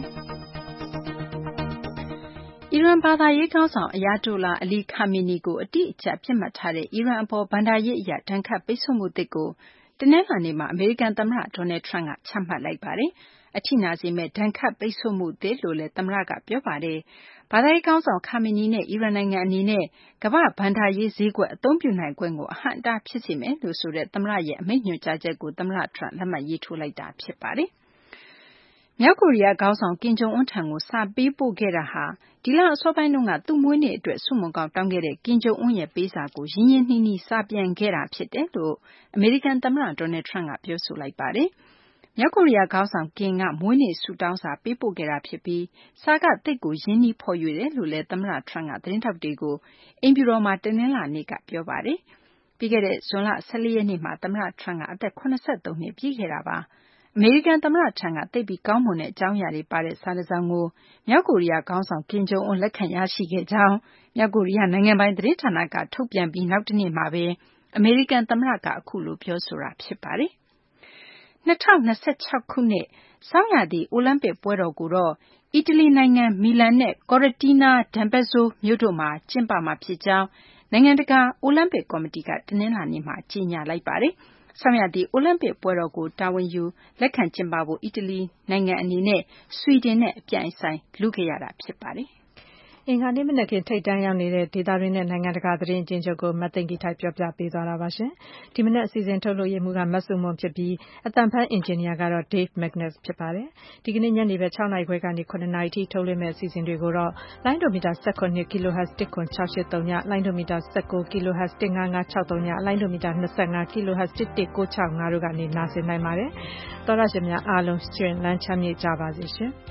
အီရန်ဘာသာရေးခေါင်းဆောင်အယာတိုလာအလီခါမီနီကိုအတိအကျပြစ်မှတ်ထားတဲ့အီရန်အပေါ်ဘဏ္ဍာရေးအရဒဏ်ခတ်ပိတ်ဆို့မှုသစ်ကိုတနင်္လာနေ့မှာအမေရိကန်သမ္မတဒေါ်နယ်ထရန့်ကချမှတ်လိုက်ပါတယ်။အထိနာစေမဲ့ဒဏ်ခတ်ပိတ်ဆို့မှုသစ်လို့လည်းသမ္မတကပြောပါတယ်။ဘာသာရေးခေါင်းဆောင်ခါမီနီနဲ့အီရန်နိုင်ငံအနေနဲ့ကမ္ဘာ့ဘဏ္ဍာရေးဈေးကွက်အသုံးပြုနိုင်ခွင့်ကိုအဟန့်အတားဖြစ်စေမယ်လို့ဆိုတဲ့သမ္မတရဲ့အမိန့်ညွှန်ကြားချက်ကိုသမ္မတထရန့်လက်မှတ်ရေးထိုးလိုက်တာဖြစ်ပါတယ်။မြောက်ကိုရီးယားခေါင်းဆောင်ကင်ဂျုံအွန်းထံကိုစာပေးပို့ခဲ့တာဟာဒီလအစောပိုင်းတုန်းကသူ့မွေးနေ့အတွက်ဆုမွန်ကောင်းတောင်းခဲ့တဲ့ကင်ဂျုံအွန်းရဲ့ပေးစာကိုရင်းရင်းနှီးနှီးစာပြန်ခဲ့တာဖြစ်တယ်လို့အမေရိကန်သမ္မတဒေါ်နယ်ထရန့်ကပြောဆိုလိုက်ပါတယ်။မြောက်ကိုရီးယားခေါင်းဆောင်ကင်ကမွေးနေ့ဆုတောင်းစာပေးပို့ခဲ့တာဖြစ်ပြီးစာကသိပ်ကိုရင်းနှီးဖော်ရွေတယ်လို့လည်းသမ္မတထရန့်ကသတင်းထောက်တွေကိုအိမ်ဖြူတော်မှာတနင်္လာနေ့ကပြောပါတယ်။ပြီးခဲ့တဲ့ဇွန်လ14ရက်နေ့မှာသမ္မတထရန့်ကအသက်83နှစ်ပြည့်ခဲ့တာပါ။အမေရိကန်သမ္မတထရန့်ကသိပ်ပြီးကောင်းမွန်တဲ့အကြောင်းအရာတွေပါတဲ့စာတစ်စောင်ကိုမြောက်ကိုရီးယားခေါင်းဆောင်ကင်ဂျုံအွန်းလက်ခံရရှိခဲ့ကြောင်းမြောက်ကိုရီးယားနိုင်ငံပိုင်သတင်းဌာနကထုတ်ပြန်ပြီးနောက်တနေ့မှာပဲအမေရိကန်သမ္မတကအခုလိုပြောဆိုတာဖြစ်ပါတယ်။2026ခုနှစ်ဆောင်းရာသီအိုလံပစ်ပွဲတော်ကိုတော့အီတလီနိုင်ငံမီလန်နဲ့ကော်ရတီနာဒမ်ပက်ဇိုမြို့တို့မှာကျင်းပမှာဖြစ်ကြောင်းနိုင်ငံတကာအိုလံပစ်ကော်မတီကတနင်္လာနေ့မှာကြေညာလိုက်ပါတယ်။ဆောင်းရာသီအိုလံပစ်ပွဲတော်ကိုတာဝန်ယူလက်ခံကျင်းပဖို့အီတလီနိုင်ငံအနေနဲ့ဆွီဒင်နဲ့အပြိုင်ဆိုင်လုခဲ့ရတာဖြစ်ပါတယ်။အင်္ဂါနေ့မနက်ခင်းထိပ်တန်းရောက်နေတဲ့ဒေသတွင်းနဲ့နိုင်ငံတကာသတင်းအကျဉ်းချုပ်ကိုမသိင်္ဂီထိုက်ပြောပြပေးသွားတာပါရှင်။ဒီမနက်အစီအစဉ်ထုတ်လွှင့်ရမှုကမဆုမွန်ဖြစ်ပြီးအသံဖတ်အင်ဂျင်နီယာကတော့ Dave Magnus ဖြစ်ပါတယ်။ဒီကနေ့ညနေပဲ6 နာရီခွဲကနေ9 နာရီထိထုတ်လွှင့်မဲ့အစီအစဉ်တွေကိုတော့လိုင်းဒိုမီတာ18 kHz 10683ညလိုင်းဒိုမီတာ19 kHz 15563ညလိုင်းဒိုမီတာ25 kHz 11965တို့ကနေနားဆင်နိုင်ပါတယ်။သောရရှင်များအားလုံးရှင်လန်းချမ်းမြေ့ကြပါစေရှင်။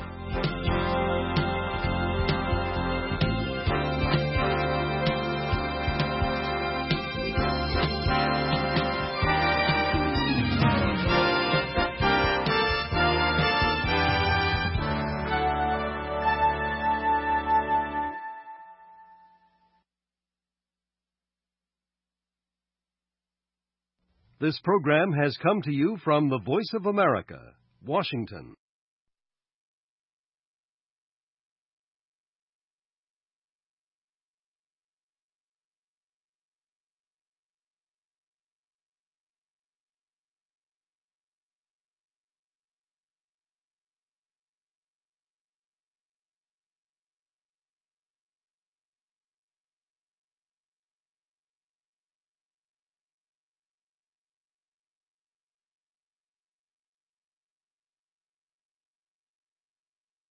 This program has come to you from the Voice of America, Washington.